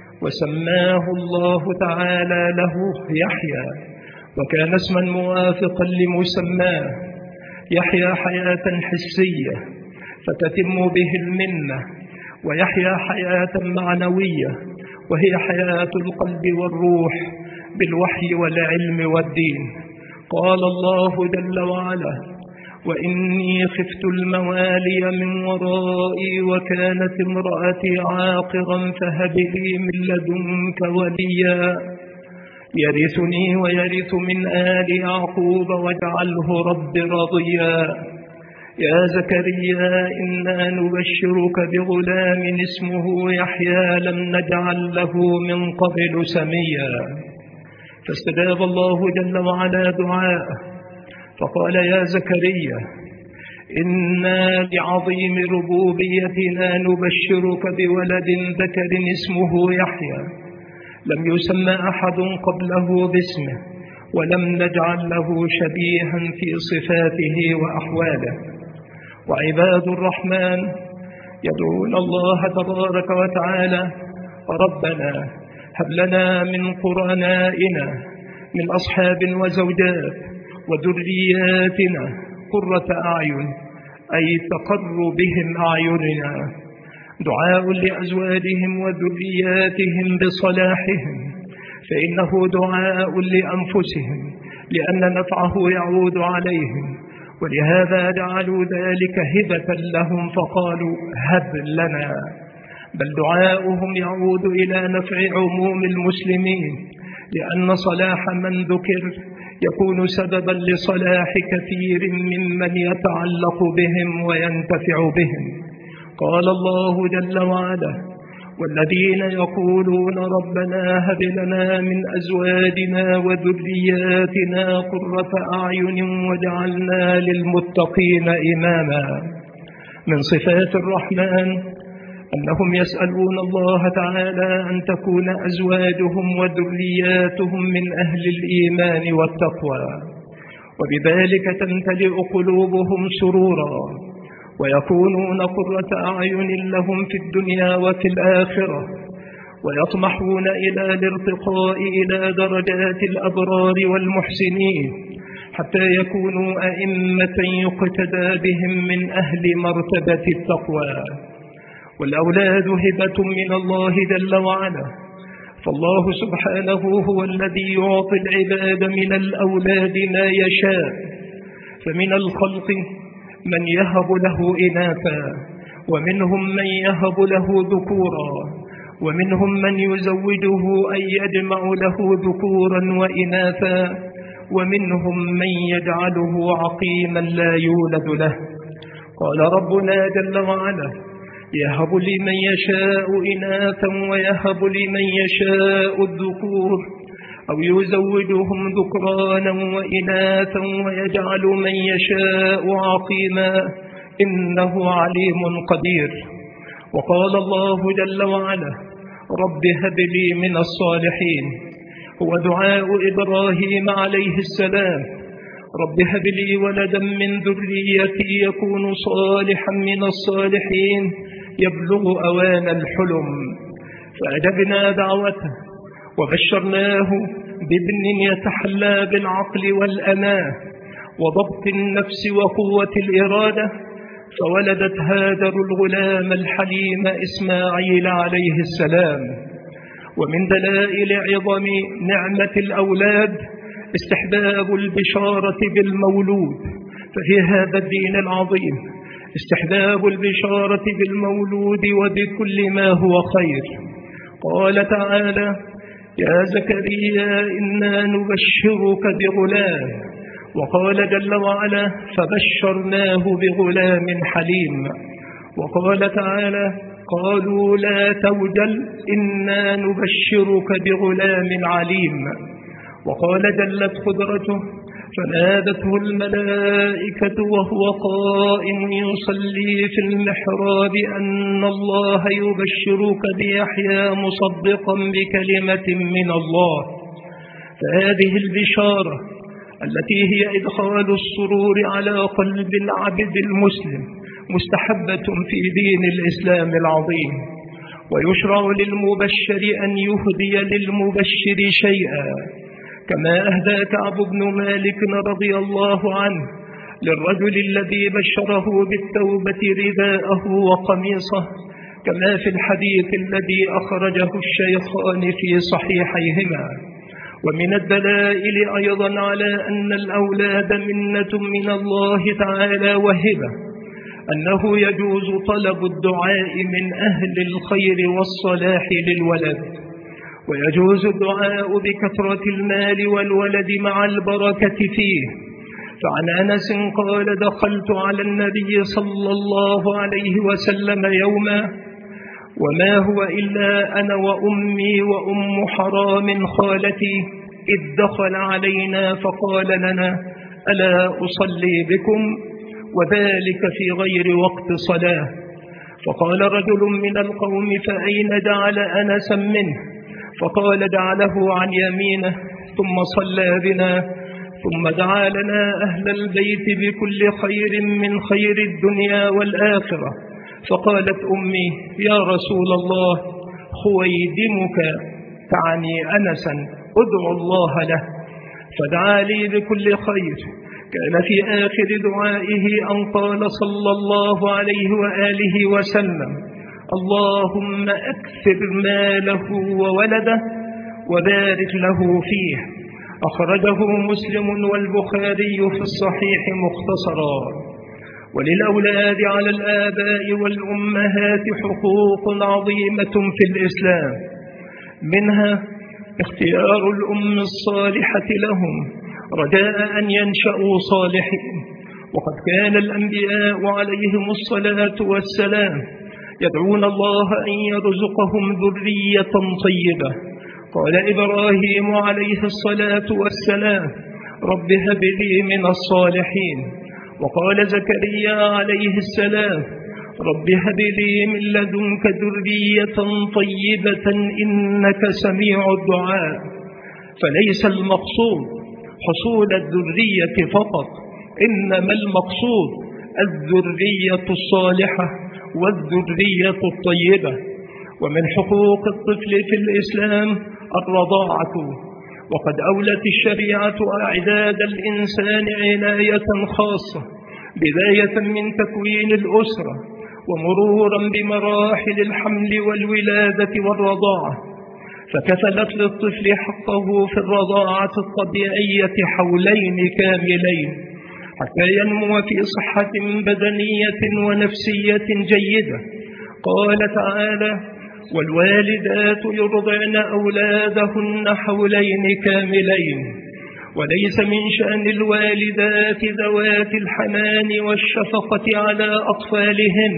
وسماه الله تعالى له يحيى، وكان اسما موافقا لمسماه. يحيى حياة حسية فتتم به المنة، ويحيى حياة معنوية وهي حياة القلب والروح بالوحي والعلم والدين. قال الله جل وعلا: وإني خفت الموالي من ورائي وكانت امرأتي عاقرا فهب لي من لدنك وليا يرثني ويرث من آل يعقوب واجعله رب رضيا. يا زكريا إنا نبشرك بغلام اسمه يحيى لم نجعل له من قبل سميا. فاستجاب الله جل وعلا دعاءه فقال: يا زكريا إنا لعظيم ربوبيتنا نبشرك بولد ذكر اسمه يحيى لم يسمى أحد قبله باسمه، ولم نجعل له شبيها في صفاته وأحواله. وعباد الرحمن يدعون الله تبارك وتعالى: ربنا هب لنا من قرنائنا من أصحاب وزوجات وذرياتنا قرة أعين، أي تقر بهم أعيننا. دعاء لأزواجهم وذرياتهم بصلاحهم، فإنه دعاء لأنفسهم، لأن نفعه يعود عليهم، ولهذا جعلوا ذلك هبة لهم فقالوا هب لنا. بل دعاؤهم يعود إلى نفع عموم المسلمين، لأن صلاح من ذكر يكون سببا لصلاح كثير ممن يتعلق بهم وينتفع بهم. قال الله جل وعلا: والذين يقولون ربنا هب لنا من أزواجنا وذرياتنا قرة أعين واجعلنا للمتقين إماما. من صفات الرحمن أنهم يسألون الله تعالى أن تكون أزواجهم وذرياتهم من أهل الإيمان والتقوى، وبذلك تمتلئ قلوبهم سرورا، ويكونون قرة أعين لهم في الدنيا وفي الآخرة، ويطمحون إلى الارتقاء إلى درجات الأبرار والمحسنين، حتى يكونوا أئمة يقتدى بهم من أهل مرتبة التقوى. والأولاد هبة من الله جل وعلا، فالله سبحانه هو الذي يعطي العباد من الأولاد ما يشاء، فمن الخلق من يهب له إناثا، ومنهم من يهب له ذكورا، ومنهم من يزوجه أن يجمع له ذكورا وإناثا، ومنهم من يجعله عقيما لا يولد له. قال ربنا جل وعلا: يهب لمن يشاء إناثا ويهب لمن يشاء الذكور، أو يزوجهم ذكرانا وإناثا ويجعل من يشاء عقيما، إنه عليم قدير. وقال الله جل وعلا: رب هب لي من الصالحين، هو دعاء إبراهيم عليه السلام: رب هب لي ولدا من ذريتي يكون صالحا من الصالحين يبلغ أوان الحلم. فأجبنا دعوته وبشرناه بابن يتحلى بالعقل والأناة وضبط النفس وقوة الإرادة، فولدت هاجر الغلام الحليم إسماعيل عليه السلام. ومن دلائل عظم نعمة الأولاد استحباب البشارة بالمولود، ففي هذا الدين العظيم استحباب البشارة بالمولود وبكل ما هو خير. قال تعالى: يا زكريا إنا نبشرك بغلام. وقال جل وعلا: فبشرناه بغلام حليم. وقال تعالى: قالوا لا توجل إنا نبشرك بغلام عليم. وقال جلت قدرته: فنادته الملائكة وهو قائم يصلي في المحراب أن الله يبشرك بيحيى مصدقا بكلمة من الله. فهذه البشارة التي هي إدخال السرور على قلب العبد المسلم مستحبة في دين الإسلام العظيم، ويشرع للمبشر أن يهدي للمبشر شيئا، كما أهدى كعب بن مالك رضي الله عنه للرجل الذي بشره بالتوبة رداءه وقميصه، كما في الحديث الذي أخرجه الشيخان في صحيحيهما. ومن الدلائل أيضا على أن الأولاد منة من الله تعالى وهبة أنه يجوز طلب الدعاء من أهل الخير والصلاح للولد، ويجوز الدعاء بكثرة المال والولد مع البركة فيه. فعن أنس قال: دخلت على النبي صلى الله عليه وسلم يوما وما هو إلا أنا وأمي وأم حرام خالتي، إذ دخل علينا فقال لنا: ألا أصلي بكم؟ وذلك في غير وقت صلاة. فقال رجل من القوم: فأين جعل أنسا منه؟ فقال جعله عن يمينه، ثم صلى بنا، ثم دعا لنا أهل البيت بكل خير من خير الدنيا والآخرة. فقالت أمي: يا رسول الله، خويدمك، تعني أنسا، ادعو الله له. فدعا لي بكل خير. كان في آخر دعائه أن قال صلى الله عليه وآله وسلم: اللهم أكثر ماله وولده وبارك له فيه. أخرجه مسلم والبخاري في الصحيح مختصرا. وللأولاد على الآباء والأمهات حقوق عظيمة في الإسلام، منها اختيار الأم الصالحة لهم رجاء أن ينشأوا صالحين. وقد كان الأنبياء عليهم الصلاة والسلام يدعون الله أن يرزقهم ذرية طيبة. قال إبراهيم عليه الصلاة والسلام: رب هب لي من الصالحين. وقال زكريا عليه السلام: رب هب لي من لدنك ذرية طيبة إنك سميع الدعاء. فليس المقصود حصول الذرية فقط، إنما المقصود الذرية الصالحة والذرية الطيبة. ومن حقوق الطفل في الإسلام الرضاعة، وقد أولت الشريعة إعداد الإنسان عناية خاصة، بداية من تكوين الأسرة ومرورا بمراحل الحمل والولادة والرضاعة. فكفلت للطفل حقه في الرضاعة الطبيعية حولين كاملين حتى ينمو في صحة بدنية ونفسية جيدة. قال تعالى: والوالدات يرضعن أولادهن حولين كاملين. وليس من شأن الوالدات ذوات الحنان والشفقة على أطفالهن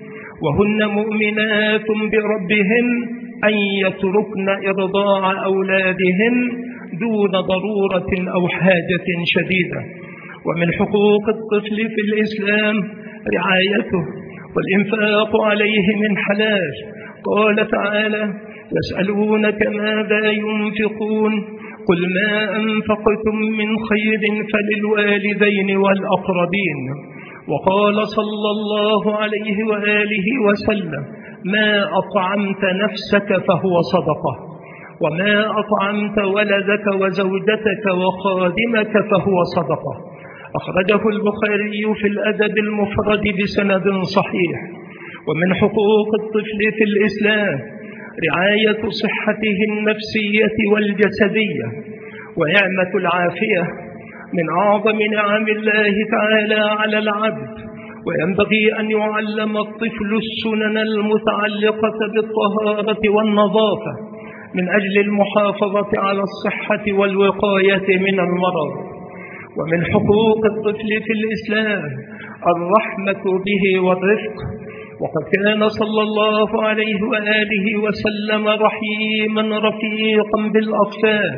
وهن مؤمنات بربهن أن يتركن إرضاع أولادهن دون ضرورة أو حاجة شديدة. ومن حقوق الطفل في الإسلام رعايته والإنفاق عليه من حلال. قال تعالى: يسألونك ماذا ينفقون قل ما أنفقتم من خير فللوالدين والأقربين. وقال صلى الله عليه وآله وسلم: ما أطعمت نفسك فهو صدقة، وما أطعمت ولدك وزوجتك وخادمك فهو صدقة. أخرجه البخاري في الأدب المفرد بسند صحيح. ومن حقوق الطفل في الإسلام رعاية صحته النفسية والجسدية. ونعمة العافية من أعظم نعم الله تعالى على العبد، وينبغي أن يعلم الطفل السنن المتعلقة بالطهارة والنظافة من أجل المحافظة على الصحة والوقاية من المرض. ومن حقوق الطفل في الإسلام الرحمة به والرفق. وقد كان صلى الله عليه وآله وسلم رحيما رفيقا بالأطفال،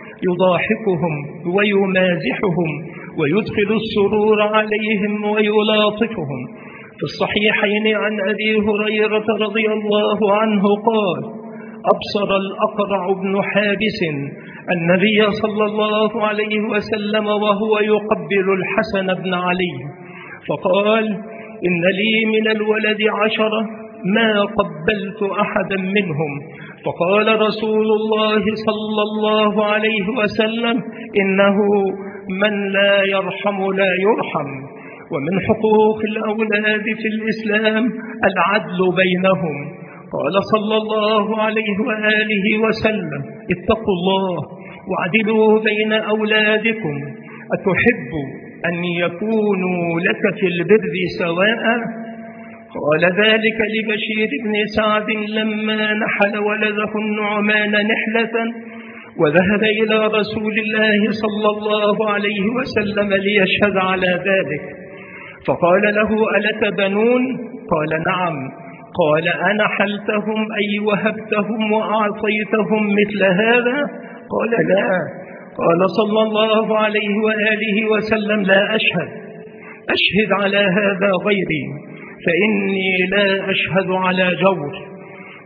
يضاحكهم ويمازحهم ويدخل السرور عليهم ويلاطفهم. في الصحيحين عن أبي هريرة رضي الله عنه قال: أبصر الأقرع بن حابس النبي صلى الله عليه وسلم وهو يقبل الحسن بن علي، فقال: إن لي من الولد 10 ما قبلت أحدا منهم. فقال رسول الله صلى الله عليه وسلم: إنه من لا يرحم لا يرحم. ومن حقوق الأولاد في الإسلام العدل بينهم. قال صلى الله عليه وآله وسلم: اتقوا الله واعدلوا بين أولادكم، أتحب أن يكونوا لك في البر سواء؟ قال ذلك لبشير بن سعد لما نحل ولده النعمان نحلة وذهب إلى رسول الله صلى الله عليه وسلم ليشهد على ذلك، فقال له: ألك بنون؟ قال: نعم. قال: أنحلتهم أي وهبتهم وأعطيتهم مثل هذا؟ قال: لا. قال صلى الله عليه وآله وسلم: لا أشهد على هذا غيري، فإني لا أشهد على جور.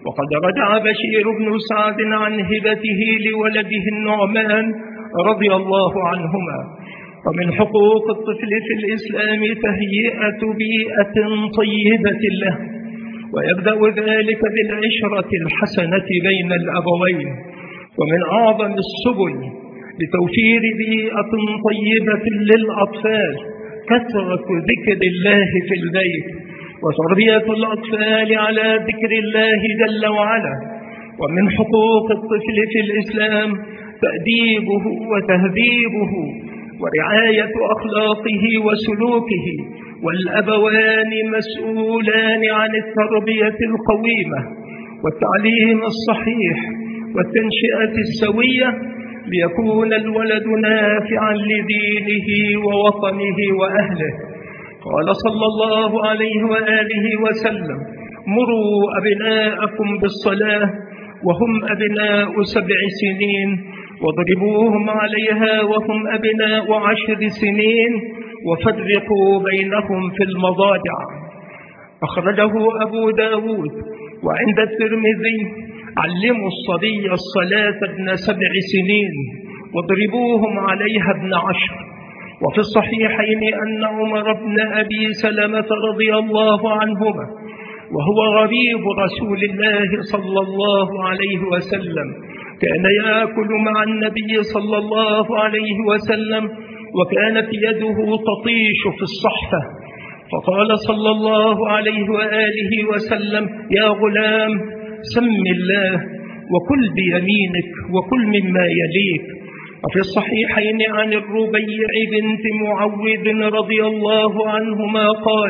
وقد رجع بشير بن سعد عن هبته لولده النعمان رضي الله عنهما. ومن حقوق الطفل في الإسلام تهيئة بيئة طيبة له، ويبدأ ذلك بالعشرة الحسنة بين الأبوين. ومن أعظم السبل لتوفير بيئة طيبة للأطفال كثرة ذكر الله في البيت، وتربية الأطفال على ذكر الله جل وعلا. ومن حقوق الطفل في الإسلام تأديبه وتهذيبه ورعاية أخلاقه وسلوكه، والأبوان مسؤولان عن التربية القويمة والتعليم الصحيح والتنشئة السوية ليكون الولد نافعا لدينه ووطنه وأهله. قال صلى الله عليه وآله وسلم: مروا أبناءكم بالصلاة وهم أبناء 7 سنين، واضربوهم عليها وهم أبناء 10 سنين، وفرقوا بينهم في المضاجع. أخرجه أبو داود. وعند الترمذي: علموا الصبي الصلاة ابن 7 سنين واضربوهم عليها ابن 10. وفي الصحيحين أن عمر بن أبي سلمة رضي الله عنهما وهو غريب رسول الله صلى الله عليه وسلم كان يأكل مع النبي صلى الله عليه وسلم، وكانت يده تطيش في الصحفة، فقال صلى الله عليه وآله وسلم: يا غلام سم الله وكل بيمينك وكل مما يليك. وفي الصحيحين عن الربيع بنت معوذ رضي الله عنهما قال: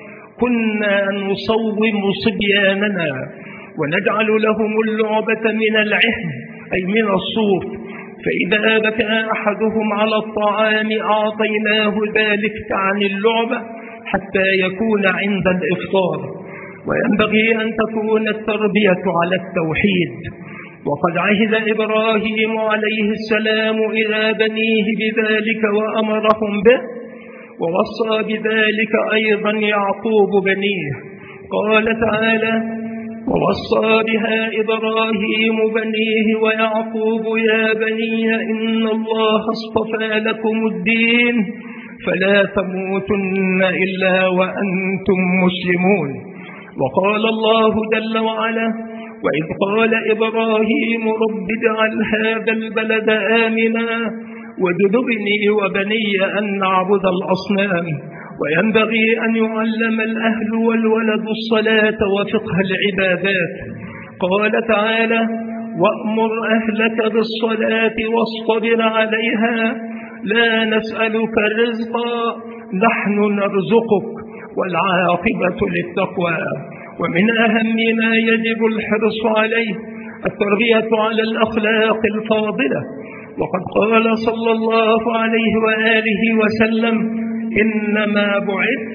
كنا نصوم صبياننا ونجعل لهم اللعبة من العهن أي من الصوف، فإذا بكى أحدهم على الطعام أعطيناه ذلك عن اللعبة حتى يكون عند الإفطار. وينبغي أن تكون التربية على التوحيد. وقد عهد إبراهيم عليه السلام إلى بنيه بذلك وأمرهم به، ووصى بذلك أيضا يعقوب بنيه. قال تعالى: ووصى بها إبراهيم بنيه ويعقوب يا بني إن الله اصطفى لكم الدين فلا تموتن إلا وأنتم مسلمون. وقال الله جل وعلا: وإذ قال إبراهيم رب اجعل هذا البلد آمنا واجنبني وبني أن نعبد الأصنام. وينبغي أن يعلم الأهل والولد الصلاة وفقه العبادات. قال تعالى: وأمر أهلك بالصلاة واصطبر عليها لا نسألك رزقا نحن نرزقك والعاقبة للتقوى. ومن أهم ما يجب الحرص عليه التربية على الأخلاق الفاضلة. وقد قال صلى الله عليه وآله وسلم: إنما بعثت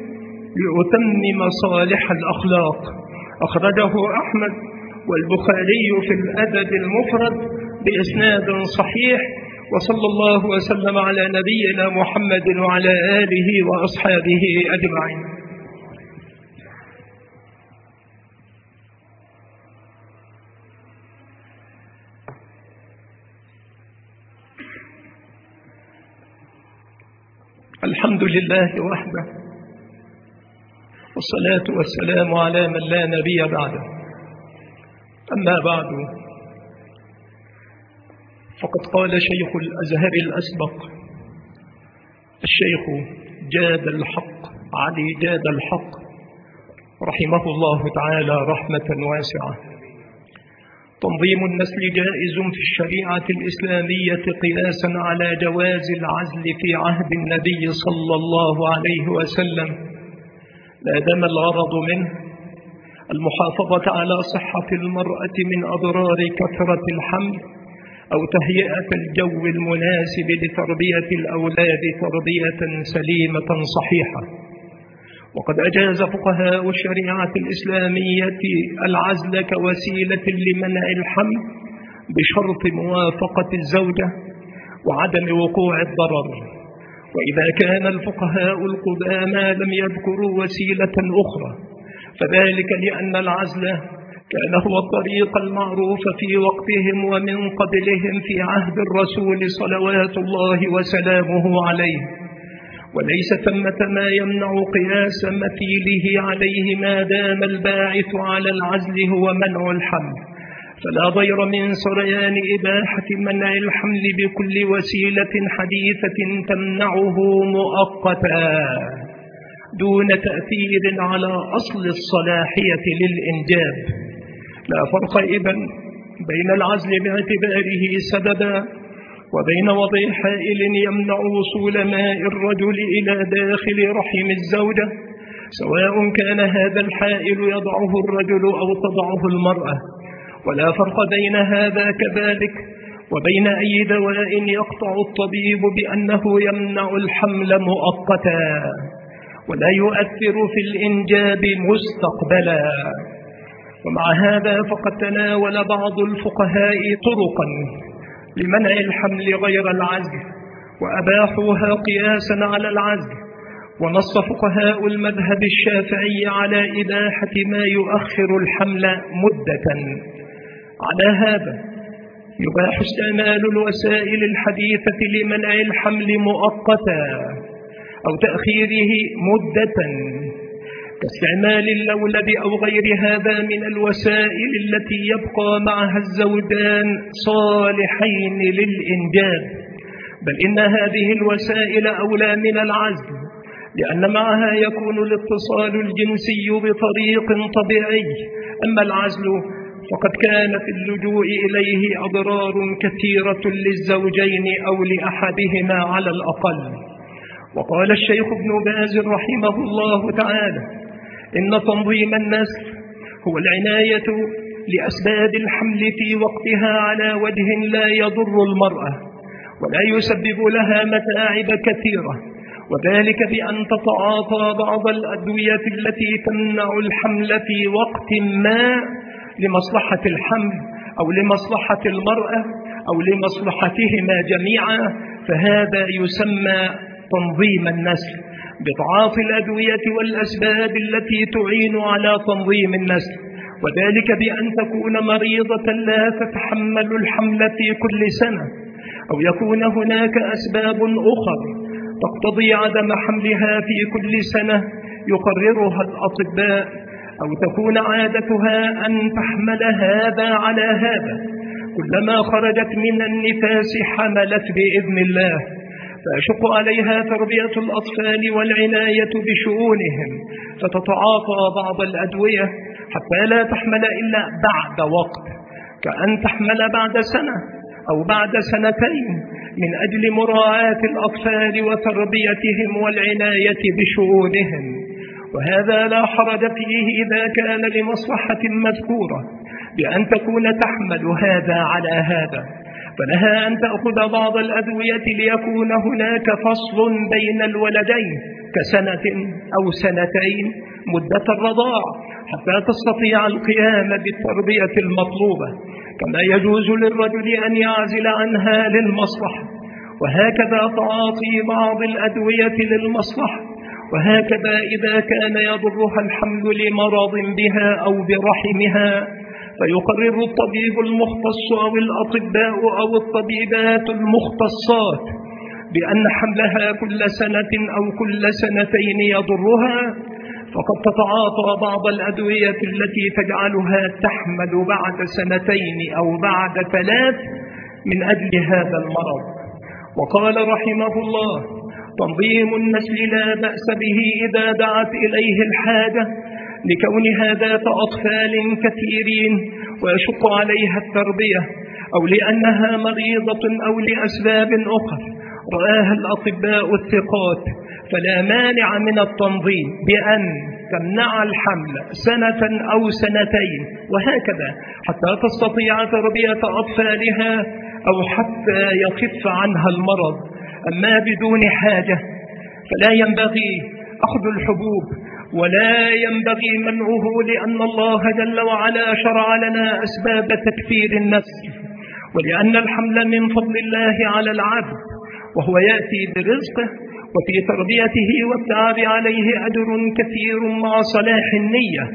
لأتمم صالح الأخلاق. أخرجه أحمد والبخاري في الأدب المفرد بإسناد صحيح. وصلى الله وسلم على نبينا محمد وعلى آله وأصحابه أجمعين. الحمد لله وحده، والصلاة والسلام على من لا نبي بعده. أما بعد، فقد قال شيخ الأزهر الأسبق الشيخ جاد الحق علي جاد الحق رحمه الله تعالى رحمة واسعة: تنظيم النسل جائز في الشريعة الإسلامية قياسا على جواز العزل في عهد النبي صلى الله عليه وسلم، لا دام الغرض منه المحافظة على صحة المرأة من أضرار كثرة الحمل أو تهيئة الجو المناسب لتربية الأولاد تربية سليمة صحيحة. وقد أجاز فقهاء الشريعة الإسلامية العزل كوسيلة لمنع الحمل بشرط موافقة الزوجة وعدم وقوع الضرر. وإذا كان الفقهاء القدامى لم يذكروا وسيلة أخرى فذلك لأن العزل كان هو الطريق المعروف في وقتهم ومن قبلهم في عهد الرسول صلوات الله وسلامه عليه، وليس ثمة ما يمنع قياس مثيله عليه ما دام الباعث على العزل هو منع الحمل، فلا ضير من سريان إباحة منع الحمل بكل وسيلة حديثة تمنعه مؤقتا دون تأثير على أصل الصلاحية للإنجاب. لا فرق إذن بين العزل باعتباره سببا وبين وضع حائل يمنع وصول ماء الرجل إلى داخل رحم الزوجة، سواء كان هذا الحائل يضعه الرجل أو تضعه المرأة. ولا فرق بين هذا كذلك وبين أي دواء يقطع الطبيب بأنه يمنع الحمل مؤقتا ولا يؤثر في الإنجاب مستقبلا. ومع هذا فقد تناول بعض الفقهاء طرقا لمنع الحمل غير العزل وأباحوها قياسا على العزل، ونص فقهاء المذهب الشافعي على إباحة ما يؤخر الحمل مدة. على هذا يباح استعمال الوسائل الحديثة لمنع الحمل مؤقتا أو تأخيره مدة، كاستعمال اللولب أو غير هذا من الوسائل التي يبقى معها الزوجان صالحين للإنجاب، بل إن هذه الوسائل أولى من العزل، لأن معها يكون الاتصال الجنسي بطريق طبيعي. أما العزل فقد كان في اللجوء إليه أضرار كثيرة للزوجين أو لأحدهما على الأقل. وقال الشيخ ابن باز رحمه الله تعالى: إن تنظيم النسل هو العناية لأسباب الحمل في وقتها على وجه لا يضر المرأة ولا يسبب لها متاعب كثيرة، وذلك بأن تتعاطى بعض الأدوية التي تمنع الحمل في وقت ما لمصلحة الحمل أو لمصلحة المرأة أو لمصلحتهما جميعا، فهذا يسمى تنظيم النسل بتعاطي الأدوية والأسباب التي تعين على تنظيم النسل، وذلك بأن تكون مريضة لا تتحمل الحمل في كل سنة، أو يكون هناك أسباب أخرى تقتضي عدم حملها في كل سنة يقررها الأطباء، أو تكون عادتها أن تحمل هذا على هذا، كلما خرجت من النفاس حملت بإذن الله، فيشق عليها تربية الأطفال والعناية بشؤونهم، فتتعاطى بعض الأدوية حتى لا تحمل إلا بعد وقت، كأن تحمل بعد سنة أو بعد سنتين من أجل مراعاة الأطفال وتربيتهم والعناية بشؤونهم. وهذا لا حرج فيه إذا كان لمصلحة مذكورة بأن تكون تحمل هذا على هذا، فلها أن تأخذ بعض الأدوية ليكون هناك فصل بين الولدين كسنة أو سنتين مدة الرضاع حتى تستطيع القيام بالتربية المطلوبة، كما يجوز للرجل أن يعزل عنها للمصلحة، وهكذا تعاطي بعض الأدوية للمصلحة، وهكذا إذا كان يضرها الحمل لمرض بها أو برحمها فيقرر الطبيب المختص أو الأطباء أو الطبيبات المختصات بأن حملها كل سنة أو كل سنتين يضرها، فقد تتعاطى بعض الأدوية التي تجعلها تحمل بعد سنتين أو بعد 3 من أجل هذا المرض. وقال رحمه الله: تنظيم النسل لا بأس به إذا دعت إليه الحاجة لكونها ذات أطفال كثيرين ويشق عليها التربية، أو لأنها مريضة أو لأسباب أخرى رآها الأطباء الثقات، فلا مانع من التنظيم بأن تمنع الحمل سنة أو سنتين وهكذا حتى تستطيع تربية أطفالها أو حتى يخف عنها المرض. أما بدون حاجة فلا ينبغي أخذ الحبوب ولا ينبغي منعه، لأن الله جل وعلا شرع لنا أسباب تكثير النسل، ولأن الحمل من فضل الله على العبد، وهو يأتي برزقه وفي تربيته والتعب عليه أجر كثير مع صلاح النية،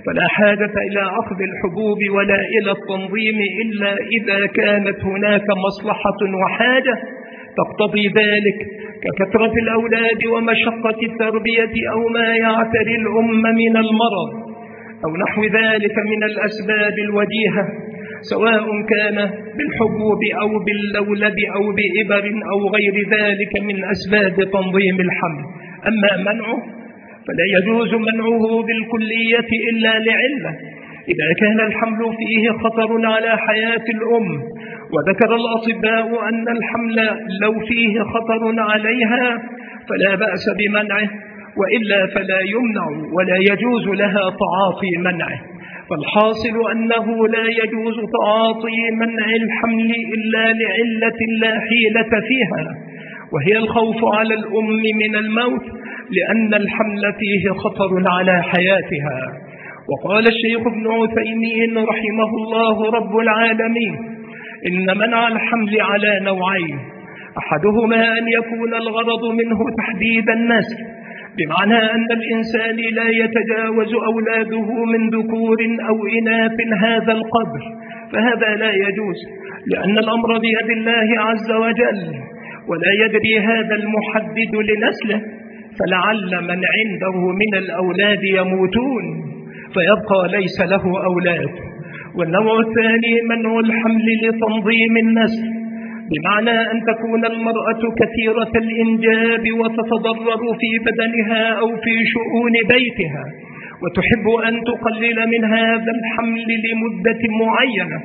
فلا حاجة إلى أخذ الحبوب ولا إلى التنظيم إلا إذا كانت هناك مصلحة وحاجة تقتضي ذلك، ككثرة الأولاد ومشقة التربية أو ما يعتري الأمة من المرض أو نحو ذلك من الأسباب الوجيهة، سواء كان بالحبوب أو باللولب أو بإبر أو غير ذلك من أسباب تنظيم الحمل. أما منعه فلا يجوز منعه بالكلية إلا لعلة، إذا كان الحمل فيه خطر على حياة الأم، وذكر الأطباء أن الحمل لو فيه خطر عليها فلا بأس بمنعه، وإلا فلا يمنع ولا يجوز لها تعاطي منعه. فالحاصل أنه لا يجوز تعاطي منع الحمل إلا لعلة لا حيلة فيها، وهي الخوف على الأم من الموت، لأن الحمل فيه خطر على حياتها. وقال الشيخ ابن عثيمين رحمه الله رب العالمين: إن منع الحمل على نوعين، أحدهما أن يكون الغرض منه تحديد النسل، بمعنى أن الإنسان لا يتجاوز أولاده من ذكور أو إناث هذا القدر، فهذا لا يجوز، لأن الأمر بيد الله عز وجل، ولا يدري هذا المحدد لنسله، فلعل من عنده من الأولاد يموتون فيبقى ليس له أولاد. والنوع الثاني منع الحمل لتنظيم النسل، بمعنى أن تكون المرأة كثيرة الإنجاب وتتضرر في بدنها أو في شؤون بيتها، وتحب أن تقلل من هذا الحمل لمدة معينة،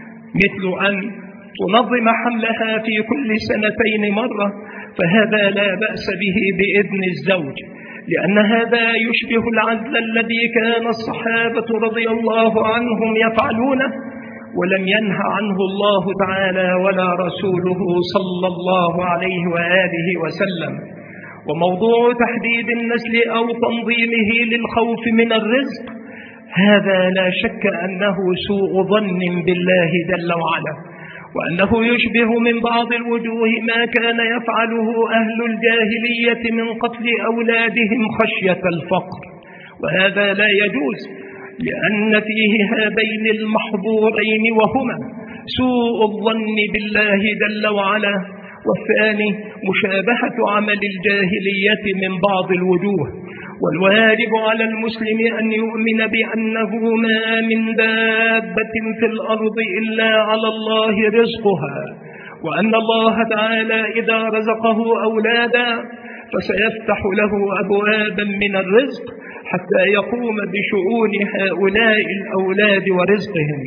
مثل أن تنظم حملها في كل 2 مرة، فهذا لا بأس به بإذن الزوج، لأن هذا يشبه العزل الذي كان الصحابة رضي الله عنهم يفعلونه، ولم ينه عنه الله تعالى ولا رسوله صلى الله عليه وآله وسلم. وموضوع تحديد النسل أو تنظيمه للخوف من الرزق، هذا لا شك أنه سوء ظن بالله جل وعلا، وأنه يشبه من بعض الوجوه ما كان يفعله أهل الجاهلية من قتل أولادهم خشية الفقر، وهذا لا يجوز، لأن فيه هذين المحظورين، وهما سوء الظن بالله جل وعلا، والثاني مشابهة عمل الجاهلية من بعض الوجوه. والواجب على المسلم أن يؤمن بأنه ما من دابة في الأرض إلا على الله رزقها، وأن الله تعالى إذا رزقه أولادا فسيفتح له أبوابا من الرزق حتى يقوم بشؤون هؤلاء الأولاد ورزقهم.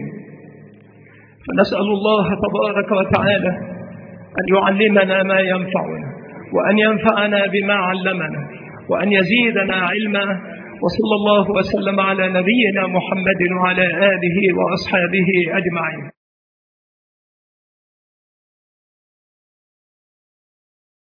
فنسأل الله تبارك وتعالى أن يعلمنا ما ينفعنا، وأن ينفعنا بما علمنا، وأن يزيدنا علما. وصلى الله وسلم على نبينا محمد وعلى آله وأصحابه أجمعين.